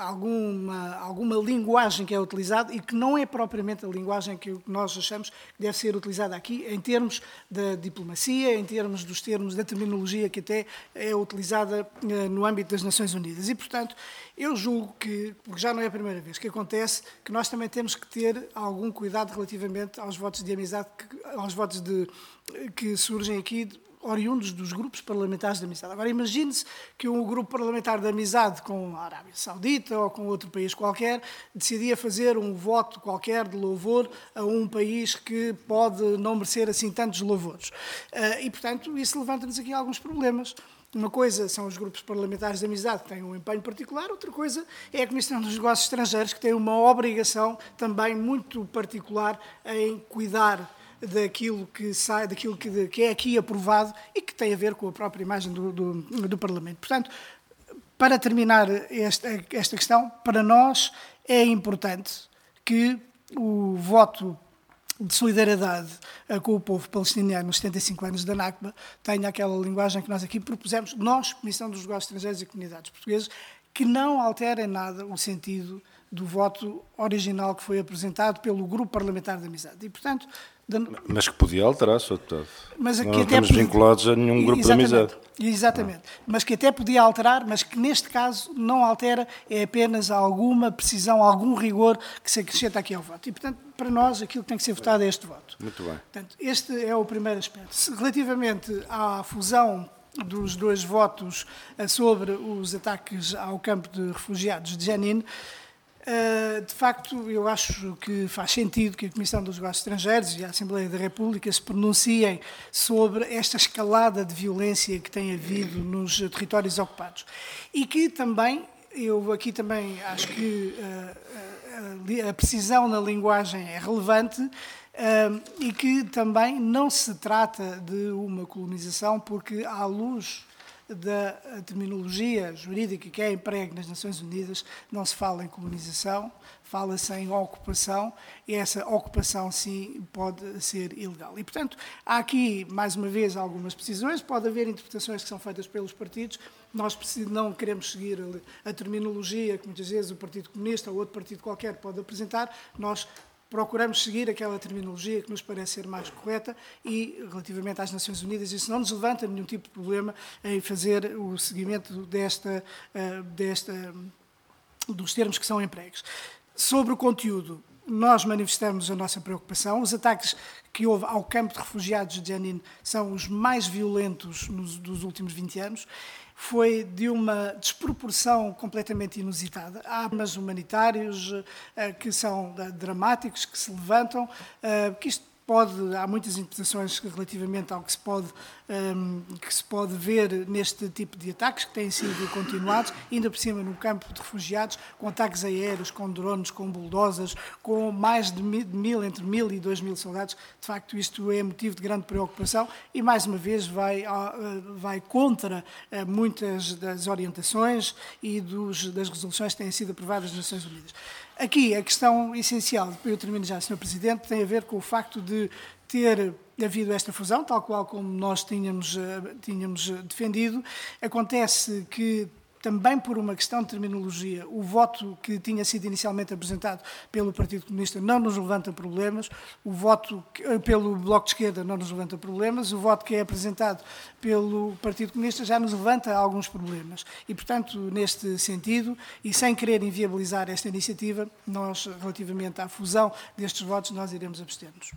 linguagem que é utilizada e que não é propriamente a linguagem que nós achamos que deve ser utilizada aqui, em termos da diplomacia, em termos dos termos da terminologia que até é utilizada no âmbito das Nações Unidas. E, portanto, eu julgo que, porque já não é a primeira vez que acontece, que nós também temos que ter algum cuidado relativamente aos votos de amizade, aos votos que surgem aqui, oriundos dos grupos parlamentares de amizade. Agora, imagine-se que um grupo parlamentar de amizade com a Arábia Saudita ou com outro país qualquer decidia fazer um voto qualquer de louvor a um país que pode não merecer assim tantos louvores. E, portanto, isso levanta-nos aqui alguns problemas. Uma coisa são os grupos parlamentares de amizade que têm um empenho particular, outra coisa é a Comissão dos Negócios Estrangeiros, que tem uma obrigação também muito particular em cuidar daquilo que sai, daquilo que é aqui aprovado e que tem a ver com a própria imagem do Parlamento. Portanto, para terminar esta questão, para nós é importante que o voto de solidariedade com o povo palestiniano nos 75 anos da Nakba tenha aquela linguagem que nós aqui propusemos, nós, Comissão dos Negócios Estrangeiros e Comunidades Portuguesas, que não altera em nada o sentido do voto original que foi apresentado pelo Grupo Parlamentar de Amizade. E, portanto, mas que podia alterar, Sr. Deputado. Mas não estamos vinculados a nenhum grupo de amizade. Exatamente. Mas que até podia alterar, mas que neste caso não altera, é apenas alguma precisão, algum rigor que se acrescenta aqui ao voto. E, portanto, para nós, aquilo que tem que ser votado é este voto. Muito bem. Portanto, este é o primeiro aspecto. Relativamente à fusão dos dois votos sobre os ataques ao campo de refugiados de Jenin, de facto, eu acho que faz sentido que a Comissão dos Negócios Estrangeiros e a Assembleia da República se pronunciem sobre esta escalada de violência que tem havido nos territórios ocupados. E que também, eu aqui também acho que a precisão na linguagem é relevante, e que também não se trata de uma colonização, porque à luz da terminologia jurídica que é emprego nas Nações Unidas, não se fala em colonização, fala-se em ocupação, e essa ocupação, sim, pode ser ilegal. E, portanto, há aqui, mais uma vez, algumas precisões, pode haver interpretações que são feitas pelos partidos, nós não queremos seguir a terminologia que muitas vezes o Partido Comunista ou outro partido qualquer pode apresentar, nós procuramos seguir aquela terminologia que nos parece ser mais correta e, relativamente às Nações Unidas, isso não nos levanta nenhum tipo de problema em fazer o seguimento dos termos que são empregos. Sobre o conteúdo, nós manifestamos a nossa preocupação. Os ataques que houve ao campo de refugiados de Jenin são os mais violentos dos últimos 20 anos. Foi de uma desproporção completamente inusitada. Há armas humanitários que são dramáticos, que se levantam, que isto há muitas interpretações relativamente ao que se pode ver neste tipo de ataques que têm sido continuados, ainda por cima no campo de refugiados, com ataques aéreos, com drones, com bulldozers, com mais de entre 1.000 e 2.000 soldados. De facto, isto é motivo de grande preocupação e, mais uma vez, vai contra muitas das orientações e das resoluções que têm sido aprovadas nas Nações Unidas. Aqui, a questão essencial, eu termino já, Sr. Presidente, tem a ver com o facto de ter havido esta fusão, tal qual como nós tínhamos defendido. Acontece que, também por uma questão de terminologia, o voto que tinha sido inicialmente apresentado pelo Partido Comunista não nos levanta problemas, o voto pelo Bloco de Esquerda não nos levanta problemas, o voto que é apresentado pelo Partido Comunista já nos levanta alguns problemas. E, portanto, neste sentido, e sem querer inviabilizar esta iniciativa, nós, relativamente à fusão destes votos, nós iremos abster-nos.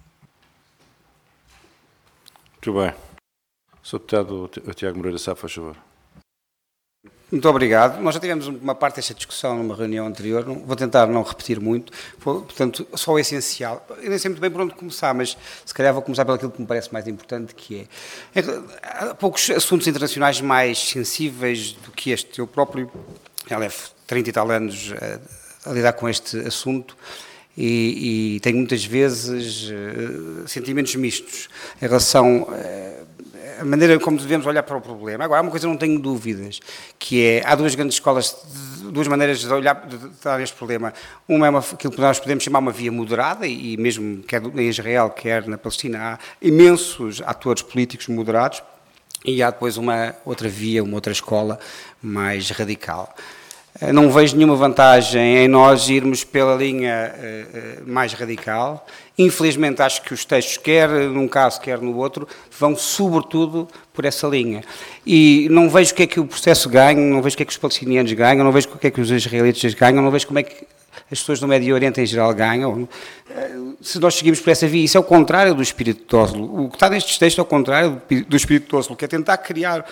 Muito bem. Sr. Deputado Tiago Moreira Sá, faz favor. Muito obrigado. Nós já tivemos uma parte desta discussão numa reunião anterior, vou tentar não repetir muito, portanto, só o essencial. Eu nem sei muito bem por onde começar, mas se calhar vou começar pelo que me parece mais importante, que é há poucos assuntos internacionais mais sensíveis do que este. Eu próprio, já levo 30 e tal anos a lidar com este assunto e tenho muitas vezes sentimentos mistos em relação a maneira como devemos olhar para o problema. Agora, há uma coisa que não tenho dúvidas, que é, há duas grandes escolas, duas maneiras de olhar para este problema. Uma é aquilo que nós podemos chamar uma via moderada, e mesmo quer em Israel, quer na Palestina, há imensos atores políticos moderados. e há depois uma outra via, uma outra escola mais radical. Não vejo nenhuma vantagem em nós irmos pela linha mais radical. Infelizmente, acho que os textos, quer num caso, quer no outro, vão sobretudo por essa linha. E não vejo o que é que o processo ganha, não vejo o que é que os palestinianos ganham, não vejo o que é que os israelitas ganham, não vejo como é que as pessoas do Médio Oriente em geral ganham. Se nós seguimos por essa via, isso é o contrário do espírito de Oslo. O que está nestes textos é o contrário do espírito de Oslo, que é tentar criar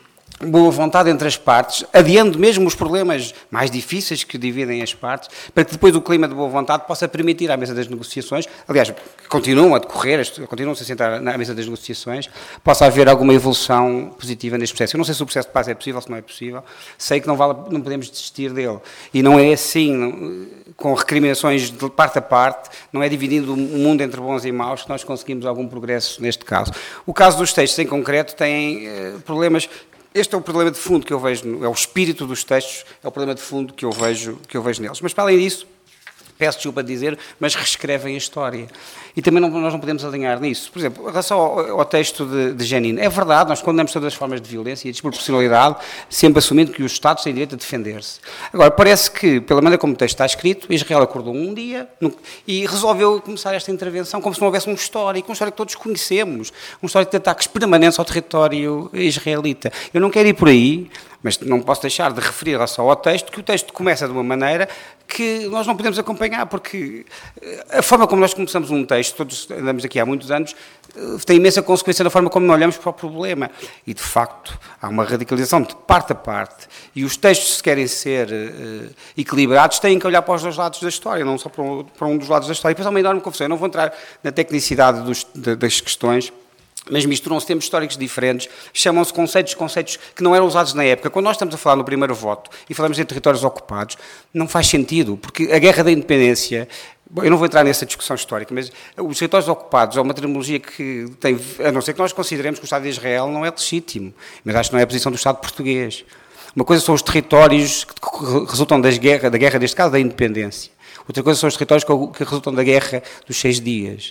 boa vontade entre as partes, adiando mesmo os problemas mais difíceis que dividem as partes, para que depois o clima de boa vontade possa permitir à mesa das negociações, aliás, continuam a decorrer, continuam-se a sentar na mesa das negociações, possa haver alguma evolução positiva neste processo. Eu não sei se o processo de paz é possível, se não é possível, sei que não podemos desistir dele, e não é assim, com recriminações de parte a parte, não é dividindo o mundo entre bons e maus que nós conseguimos algum progresso neste caso. O caso dos textos, em concreto, tem problemas. Este é o problema de fundo que eu vejo, é o espírito dos textos, é o problema de fundo que eu vejo neles. Mas, para além disso, peço desculpa de dizer, mas reescrevem a história. E também nós não podemos alinhar nisso. Por exemplo, em relação ao texto de Jenin, é verdade, nós condenamos todas as formas de violência e de desproporcionalidade, sempre assumindo que os Estados têm direito a defender-se. Agora, parece que, pela maneira como o texto está escrito, Israel acordou um dia e resolveu começar esta intervenção como se não houvesse um histórico que todos conhecemos, um histórico de ataques permanentes ao território israelita. Eu não quero ir por aí, mas não posso deixar de referir só ao texto, que o texto começa de uma maneira que nós não podemos acompanhar, porque a forma como nós começamos um texto, todos andamos aqui há muitos anos, tem imensa consequência na forma como nós olhamos para o problema. E, de facto, há uma radicalização de parte a parte. E os textos, se querem ser equilibrados, têm que olhar para os dois lados da história, não só para um dos lados da história. E depois há uma enorme confusão. Eu não vou entrar na tecnicidade das questões, mas misturam-se tempos históricos diferentes, chamam-se conceitos que não eram usados na época. Quando nós estamos a falar no primeiro voto e falamos de territórios ocupados, não faz sentido, porque a Guerra da Independência, eu não vou entrar nessa discussão histórica, mas os territórios ocupados é uma terminologia que tem, a não ser que nós consideremos que o Estado de Israel não é legítimo, mas acho que não é a posição do Estado português. Uma coisa são os territórios que resultam da guerra, neste caso, da independência. Outra coisa são os territórios que resultam da Guerra dos 6 Dias.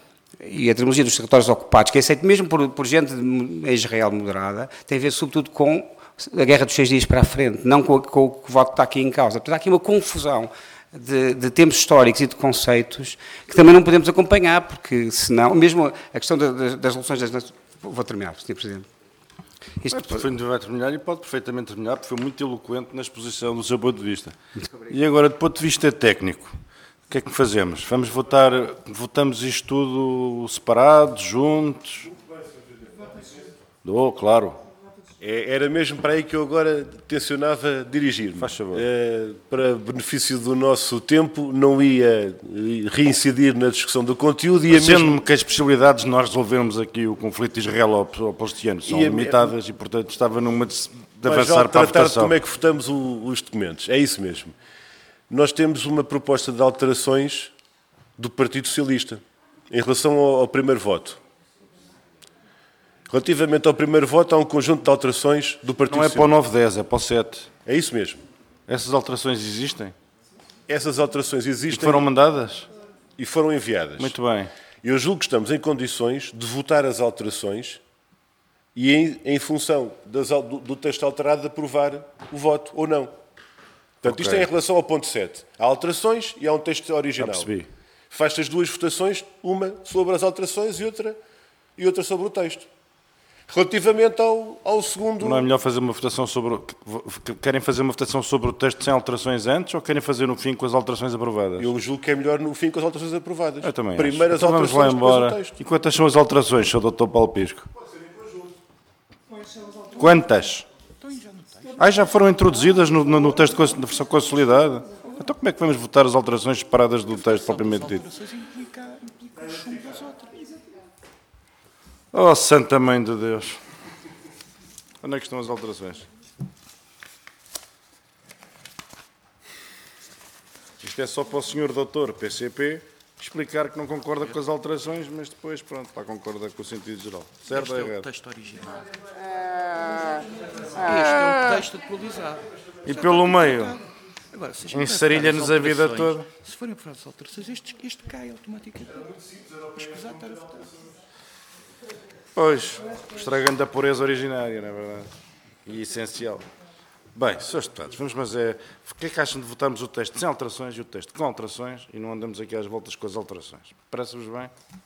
E a terminologia dos territórios ocupados, que é aceito mesmo por gente em Israel moderada, tem a ver sobretudo com a Guerra dos 6 Dias para a frente, não com o que o voto está aqui em causa. Portanto, há aqui uma confusão de tempos históricos e de conceitos que também não podemos acompanhar, porque senão, mesmo a questão das relações das nações... Vou terminar, Sr. Presidente. Vai terminar e pode perfeitamente terminar, porque foi muito eloquente na exposição do seu ponto de vista. E agora, do ponto de vista técnico, o que é que fazemos? Vamos votamos isto tudo separado, juntos? Claro. Era mesmo para aí que eu agora tencionava dirigir-me. Faz favor. Para benefício do nosso tempo, não ia reincidir na discussão do conteúdo. Sendo-me que as possibilidades de nós resolvermos aqui o conflito israelo-palestiniano são limitadas e, portanto, estava numa de avançar para a votação. Como é que votamos os documentos? É isso mesmo. Nós temos uma proposta de alterações do Partido Socialista em relação ao primeiro voto. Relativamente ao primeiro voto, há um conjunto de alterações do Partido Socialista. Não é para o 9-10, é para o 7. É isso mesmo. Essas alterações existem? Essas alterações existem. E foram mandadas? E foram enviadas. Muito bem. Eu julgo que estamos em condições de votar as alterações e, em função do texto alterado, de aprovar o voto ou não. Portanto, isto é em relação ao ponto 7. Há alterações e há um texto original. Já percebi. Faz-se as duas votações, uma sobre as alterações e outra sobre o texto. Relativamente ao segundo... Não é melhor fazer uma votação sobre... Querem fazer uma votação sobre o texto sem alterações antes ou querem fazer no fim com as alterações aprovadas? Eu julgo que é melhor no fim com as alterações aprovadas. Eu também Primeiro acho. as alterações, vamos lá embora. depois o texto. E quantas são as alterações, Sr. Dr. Paulo Pisco? Quantas? Já foram introduzidas no texto na versão consolidada? Então como é que vamos votar as alterações separadas do texto propriamente dito? Oh, Santa Mãe de Deus! Onde é que estão as alterações? Isto é só para o Sr. Doutor PCP explicar que não concorda com as alterações, mas depois, pronto, para concordar com o sentido geral. Certo ou errado? Este é o texto original. Este é um texto atualizado. E pelo meio, Agora, ensarilha-nos a vida toda. Se forem aprovadas as alterações, este cai automaticamente. Escusado estar a votar. Pois, estragando a pureza originária, não é verdade? E essencial. Bem, Srs. Deputados, vamos, mas o que é que acham de votarmos o texto sem alterações e o texto com alterações e não andamos aqui às voltas com as alterações? Parece-vos bem?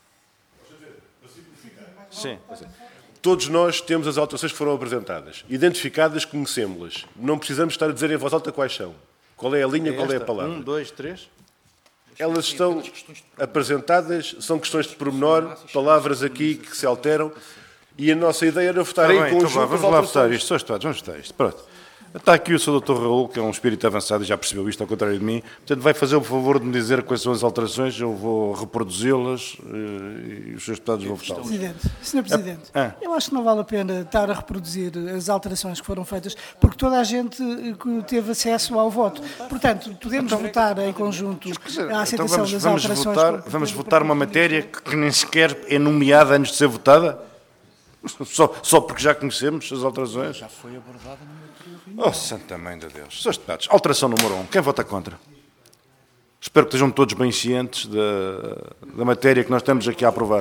Sim. Todos nós temos as alterações que foram apresentadas. Identificadas, conhecemos-las. Não precisamos estar a dizer em voz alta quais são. Qual é a linha, qual é a palavra. 1, 2, 3. Elas estão apresentadas, são questões de pormenor, palavras aqui que se alteram, e a nossa ideia era votar em conjunto. Então vamos lá votar isto, Srs. Deputados, vamos votar isto. Pronto. Está aqui o Sr. Dr. Raul, que é um espírito avançado e já percebeu isto, ao contrário de mim. Portanto, vai fazer o favor de me dizer quais são as alterações, eu vou reproduzi-las e os Srs. Deputados vão votá-las. Sr. Presidente, eu acho que não vale a pena estar a reproduzir as alterações que foram feitas, porque toda a gente teve acesso ao voto. Portanto, podemos votar em conjunto a aceitação das alterações. Vamos votar uma matéria que nem sequer é nomeada antes de ser votada? Só porque já conhecemos as alterações? Já foi abordada no anterior reunião. Oh, santa mãe de Deus. Srs. Deputados, alteração número 1. Quem vota contra? Espero que estejam todos bem cientes da matéria que nós temos aqui a aprovar.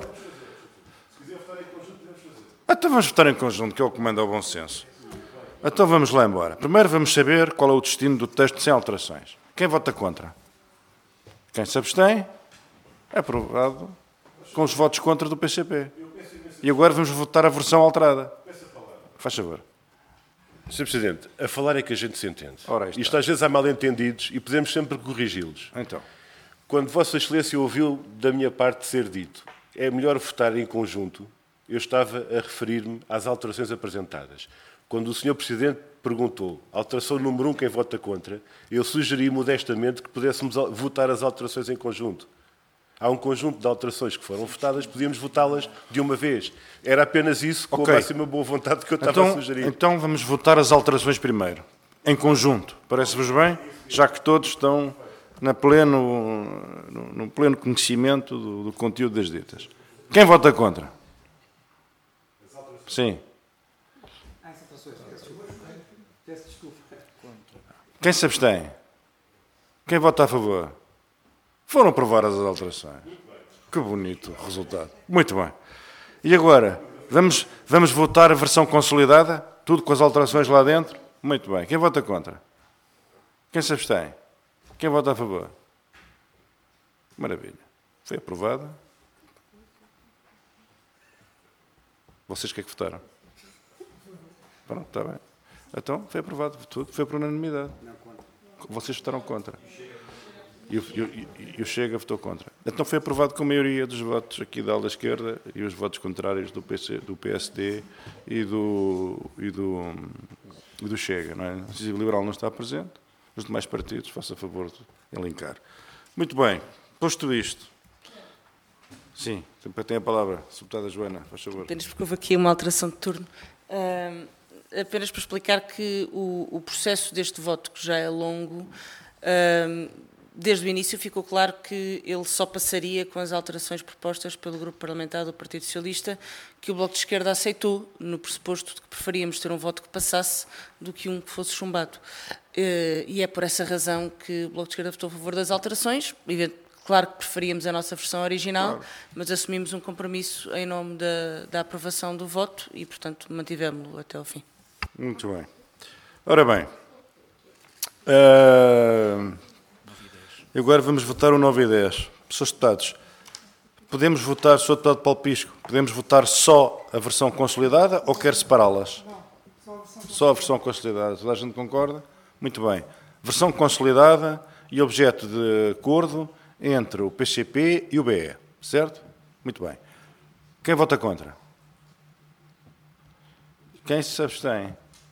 Então vamos votar em conjunto, que é o que manda ao bom senso. Então vamos lá embora. Primeiro vamos saber qual é o destino do texto sem alterações. Quem vota contra? Quem se abstém? É aprovado com os votos contra do PCP. E agora vamos votar a versão alterada. Faz favor. Sr. Presidente, a falar é que a gente se entende. Ora, Isto às vezes há mal-entendidos e podemos sempre corrigi-los. Então. Quando Vossa Excelência ouviu da minha parte ser dito, é melhor votar em conjunto, eu estava a referir-me às alterações apresentadas. Quando o Sr. Presidente perguntou, alteração número 1, quem vota contra, eu sugeri modestamente que pudéssemos votar as alterações em conjunto. Há um conjunto de alterações que foram votadas, podíamos votá-las de uma vez. Era apenas isso, com a máxima boa vontade que eu estava a sugerir. Então vamos votar as alterações primeiro, em conjunto. Parece-vos bem? Já que todos estão no pleno conhecimento do conteúdo das ditas. Quem vota contra? Sim. Quem se abstém? Quem vota a favor? Foram aprovadas as alterações. Que bonito resultado. Muito bem. E agora, vamos votar a versão consolidada? Tudo com as alterações lá dentro? Muito bem. Quem vota contra? Quem se abstém? Quem vota a favor? Maravilha. Foi aprovada. Vocês que é que votaram? Pronto, está bem. Então, foi aprovado tudo. Foi por unanimidade. Vocês votaram contra. E o Chega votou contra. Então foi aprovado com a maioria dos votos aqui da ala esquerda e os votos contrários do PSD e do Chega. Não é? A Iniciativa Liberal não está presente. Os demais partidos, faça favor de elencar. Muito bem. Posto isto. Sim, tem a palavra. Deputada Joana, faz favor. Apenas porque houve aqui uma alteração de turno. Apenas para explicar que o processo deste voto, que já é longo, desde o início ficou claro que ele só passaria com as alterações propostas pelo Grupo Parlamentar do Partido Socialista, que o Bloco de Esquerda aceitou, no pressuposto de que preferíamos ter um voto que passasse do que um que fosse chumbado. E é por essa razão que o Bloco de Esquerda votou a favor das alterações. Claro que preferíamos a nossa versão original, claro, mas assumimos um compromisso em nome da aprovação do voto e, portanto, mantivemos-lo até ao fim. Muito bem. Ora bem, agora vamos votar o 9 e 10. Srs. Deputados, podemos votar, Sr. Deputado Paulo Pisco, podemos votar só a versão consolidada ou quer separá-las? Só a versão consolidada. Toda a gente concorda? Muito bem. Versão consolidada e objeto de acordo entre o PCP e o BE, certo? Muito bem. Quem vota contra? Quem se abstém?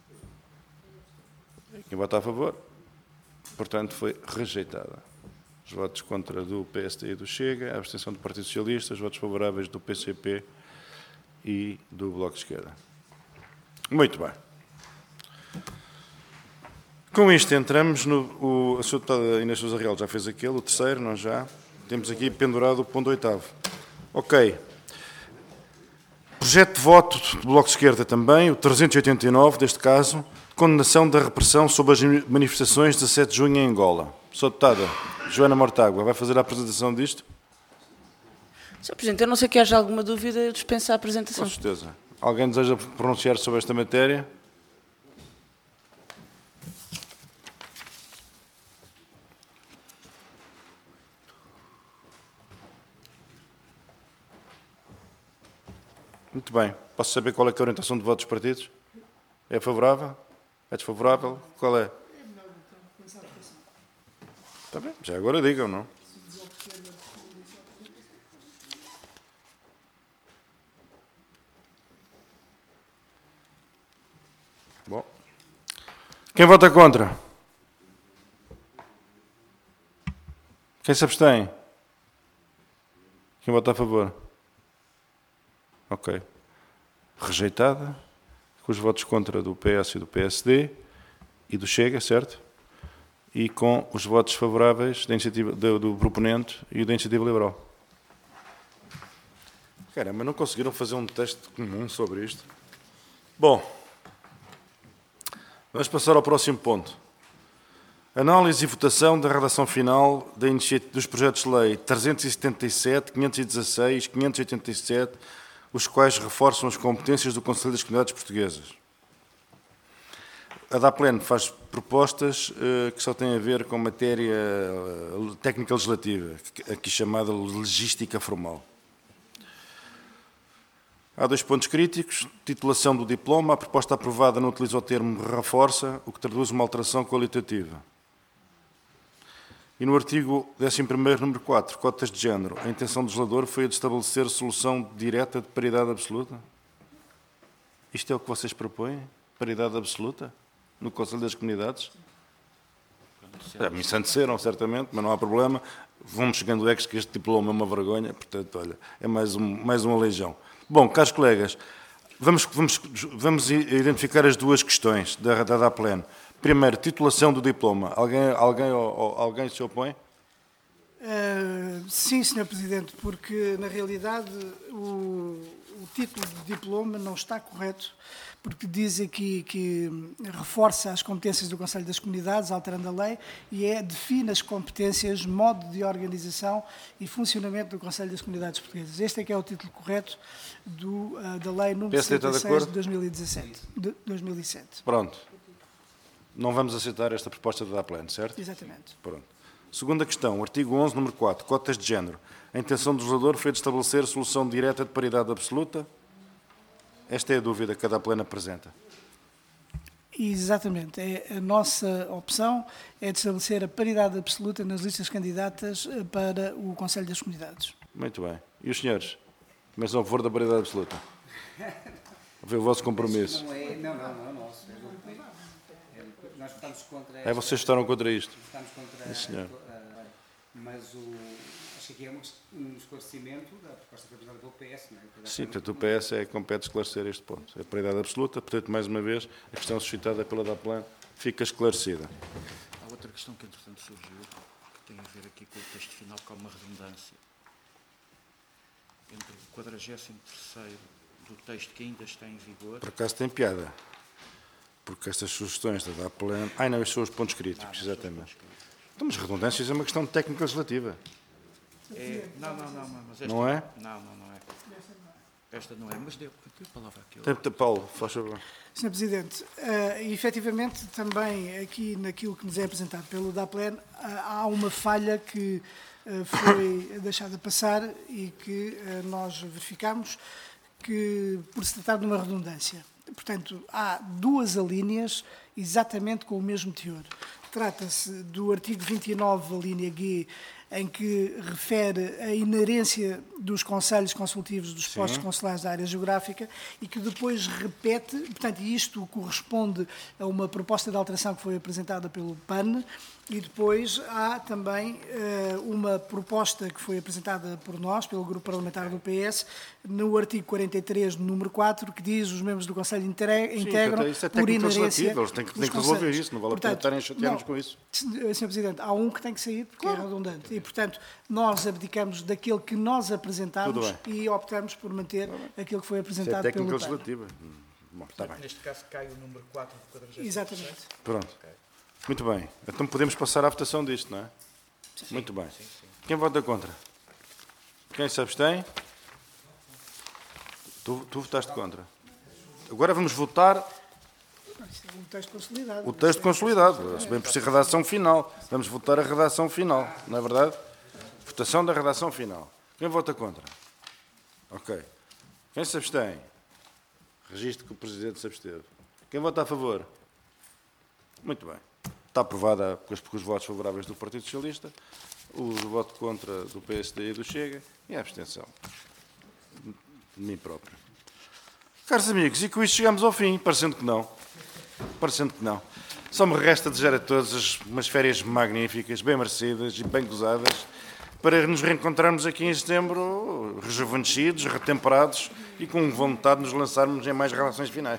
Quem vota a favor? Portanto, foi rejeitada. Os votos contra do PSD e do Chega, a abstenção do Partido Socialista, os votos favoráveis do PCP e do Bloco de Esquerda. Muito bem. Com isto entramos no... A Sra. Deputada Inês Sousa Real já fez aquele, o terceiro, não já? Temos aqui pendurado o ponto 8º. Ok. Projeto de voto do Bloco de Esquerda também, o 389, deste caso, condenação da repressão sobre as manifestações de 17 de junho em Angola. Sra. Deputada Joana Mortágua, vai fazer a apresentação disto? Sr. Presidente, eu não sei que haja alguma dúvida, eu dispenso a apresentação. Com certeza. Alguém deseja pronunciar sobre esta matéria? Muito bem. Posso saber qual é que é a orientação de voto dos partidos? É favorável? É desfavorável? Qual é? Está bem, já agora digam, não? Bom. Quem vota contra? Quem se abstém? Quem vota a favor? Ok. Rejeitada, com os votos contra do PS e do PSD e do Chega, certo? E com os votos favoráveis da iniciativa, do proponente e da Iniciativa Liberal. Caramba, não conseguiram fazer um texto comum sobre isto? Bom, vamos passar ao próximo ponto. Análise e votação da redação final dos projetos de lei 377, 516, 587, os quais reforçam as competências do Conselho das Comunidades Portuguesas. A DAPLEN faz propostas que só têm a ver com matéria técnica legislativa, aqui chamada legística formal. Há 2 pontos críticos. Titulação do diploma. A proposta aprovada não utiliza o termo reforça, o que traduz uma alteração qualitativa. E no artigo 11º, número 4, cotas de género, a intenção do legislador foi a de estabelecer solução direta de paridade absoluta? Isto é o que vocês propõem? Paridade absoluta? No Conselho das Comunidades? Me ensandeceram, certamente, mas não há problema. Vamos chegando ex que este diploma é uma vergonha, portanto, olha, é mais uma legião. Bom, caros colegas, vamos identificar as 2 questões da DAPLEN. Primeiro, titulação do diploma. Alguém se opõe? Sim, Sr. Presidente, porque, na realidade, o título de diploma não está correto, porque diz aqui que reforça as competências do Conselho das Comunidades, alterando a lei, e define as competências, modo de organização e funcionamento do Conselho das Comunidades Portuguesas. Este é que é o título correto da Lei número 66 de 2007. Pronto. Não vamos aceitar esta proposta da DAPLEN, certo? Exatamente. Pronto. Segunda questão, artigo 11, número 4, cotas de género. A intenção do legislador foi de estabelecer solução direta de paridade absoluta? Esta é a dúvida que a DAPLEN apresenta. Exatamente. A nossa opção é de estabelecer a paridade absoluta nas listas candidatas para o Conselho das Comunidades. Muito bem. E os senhores? Começam a favor da paridade absoluta? A ver o vosso compromisso. Não é nosso. Nós votamos contra... Vocês votaram contra isto? Votamos contra... Sim, senhor. Mas acho que aqui é um esclarecimento da proposta que foi apresentada pelo PS, não é? Sim, portanto o PS compete esclarecer este ponto. É a paridade absoluta, portanto, mais uma vez, a questão suscitada pela DAPLEN fica esclarecida. Há outra questão que, entretanto, surgiu, que tem a ver aqui com o texto final, que há uma redundância entre o 43º do texto que ainda está em vigor... Por acaso tem piada, porque estas sugestões da DAPLEN... não, estes são os pontos críticos, exatamente. Então, mas redundâncias é uma questão de técnica legislativa. Não, mas esta... Não é? Não é. Esta não é, mas deu a palavra aqui. Paulo, faz favor. Sr. Presidente, efetivamente também aqui naquilo que nos é apresentado pelo DAPLEN há uma falha que foi deixada passar e que nós verificamos que por se tratar de uma redundância. Portanto, há 2 alíneas exatamente com o mesmo teor. Trata-se do artigo 29, a linha G, em que refere a inerência dos conselhos consultivos dos postos consulares da área geográfica e que depois repete, portanto, isto corresponde a uma proposta de alteração que foi apresentada pelo PAN e depois há também uma proposta que foi apresentada por nós, pelo grupo parlamentar do PS, no artigo 43, número 4, que diz os membros do Conselho integram isso é por inerência eles têm que resolver isso, não vale a pena estarem a chatear-nos com isso. Sr. Presidente, há um que tem que sair porque é redundante e, portanto, nós abdicamos daquele que nós apresentámos e optamos por manter aquilo que foi apresentado pelo PAN. Isso é técnica legislativa. Bom, está bem. Neste caso cai o número 4 do 46. Exatamente. Pronto. Muito bem. Então podemos passar à votação disto, não é? Sim. Muito bem. Sim. Quem vota contra? Quem se abstém? Tu votaste contra. Agora vamos votar O texto consolidado. o texto consolidado. Se bem por ser redação final. Vamos votar a redação final, não é verdade? Votação da redação final. Quem vota contra? Ok. Quem se abstém? Registro que o Presidente se absteve. Quem vota a favor? Muito bem. Está aprovada com os votos favoráveis do Partido Socialista, o voto contra do PSD e do Chega e a abstenção de mim próprio. Caros amigos, e com isto chegamos ao fim, parecendo que não. Parecendo que não. Só me resta desejar a todos umas férias magníficas, bem merecidas e bem gozadas, para nos reencontrarmos aqui em setembro, rejuvenescidos, retemperados e com vontade de nos lançarmos em mais relações finais.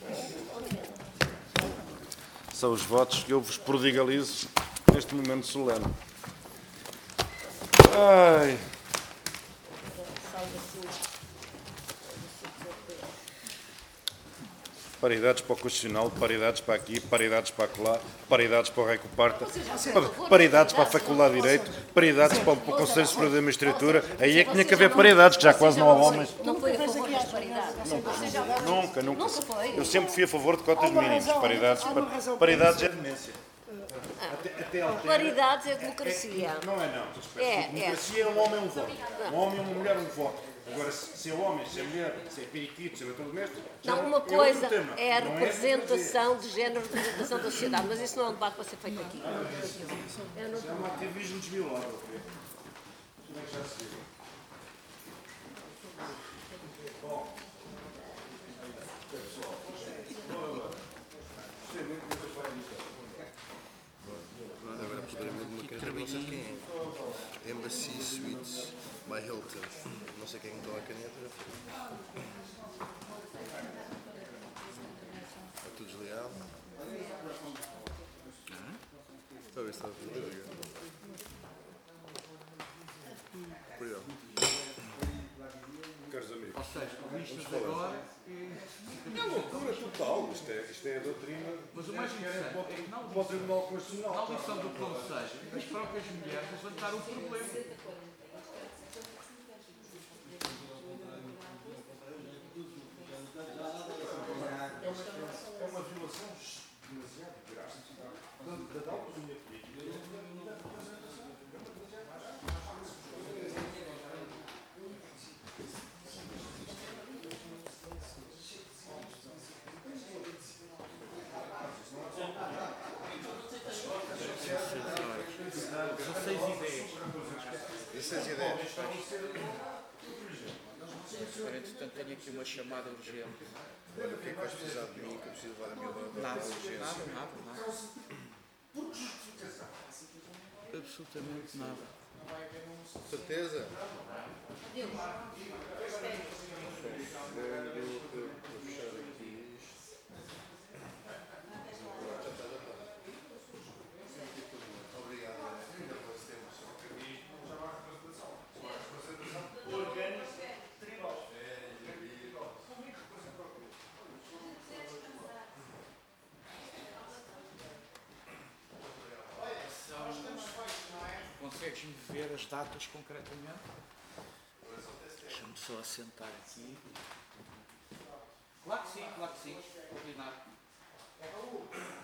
São os votos que eu vos prodigalizo neste momento solene. Ai. Paridades para o Constitucional, paridades para aqui, paridades para acolá, paridades para o Recoparta, paridades para a Faculdade de Direito, paridades para o Conselho Superior da Magistratura. Aí é que tinha que haver paridades, que já quase não há homens. Não foi a favor das paridades? Nunca. Eu sempre fui a favor de cotas mínimas. Paridades é demência. Paridades é democracia. Não é não. Democracia é um homem um voto. Um homem e uma mulher um voto. Agora, se é homem, se é mulher, se é periquito, se é eletrodoméstico... Não, uma coisa é a representação de género, representação da sociedade, mas isso não é um debate para ser feito aqui. É um ativismo desmiolado. Agora poderemos uma caneta, não sei quem é. Embassy Suites by Hilton. Não sei quem deu a caneta. Está tudo desligado. Para ver se está tudo desligado. Obrigado. Caros amigos. Ou seja, vistas agora... É loucura total. Isto é a doutrina. Mas o mais interessante é que para o Tribunal Constitucional. na lição do Conselho, as próprias mulheres levantaram o problema. É uma violação demasiado grave. Da autonomia política. Entretanto, tenho aqui uma chamada urgente. Olha, o que é que vais precisar de mim? Que eu preciso levar a minha banda. Nada. Absolutamente nada. Certeza? Consegues-me ver as datas concretamente? Deixa-me só assentar aqui. Claro que sim, combinado.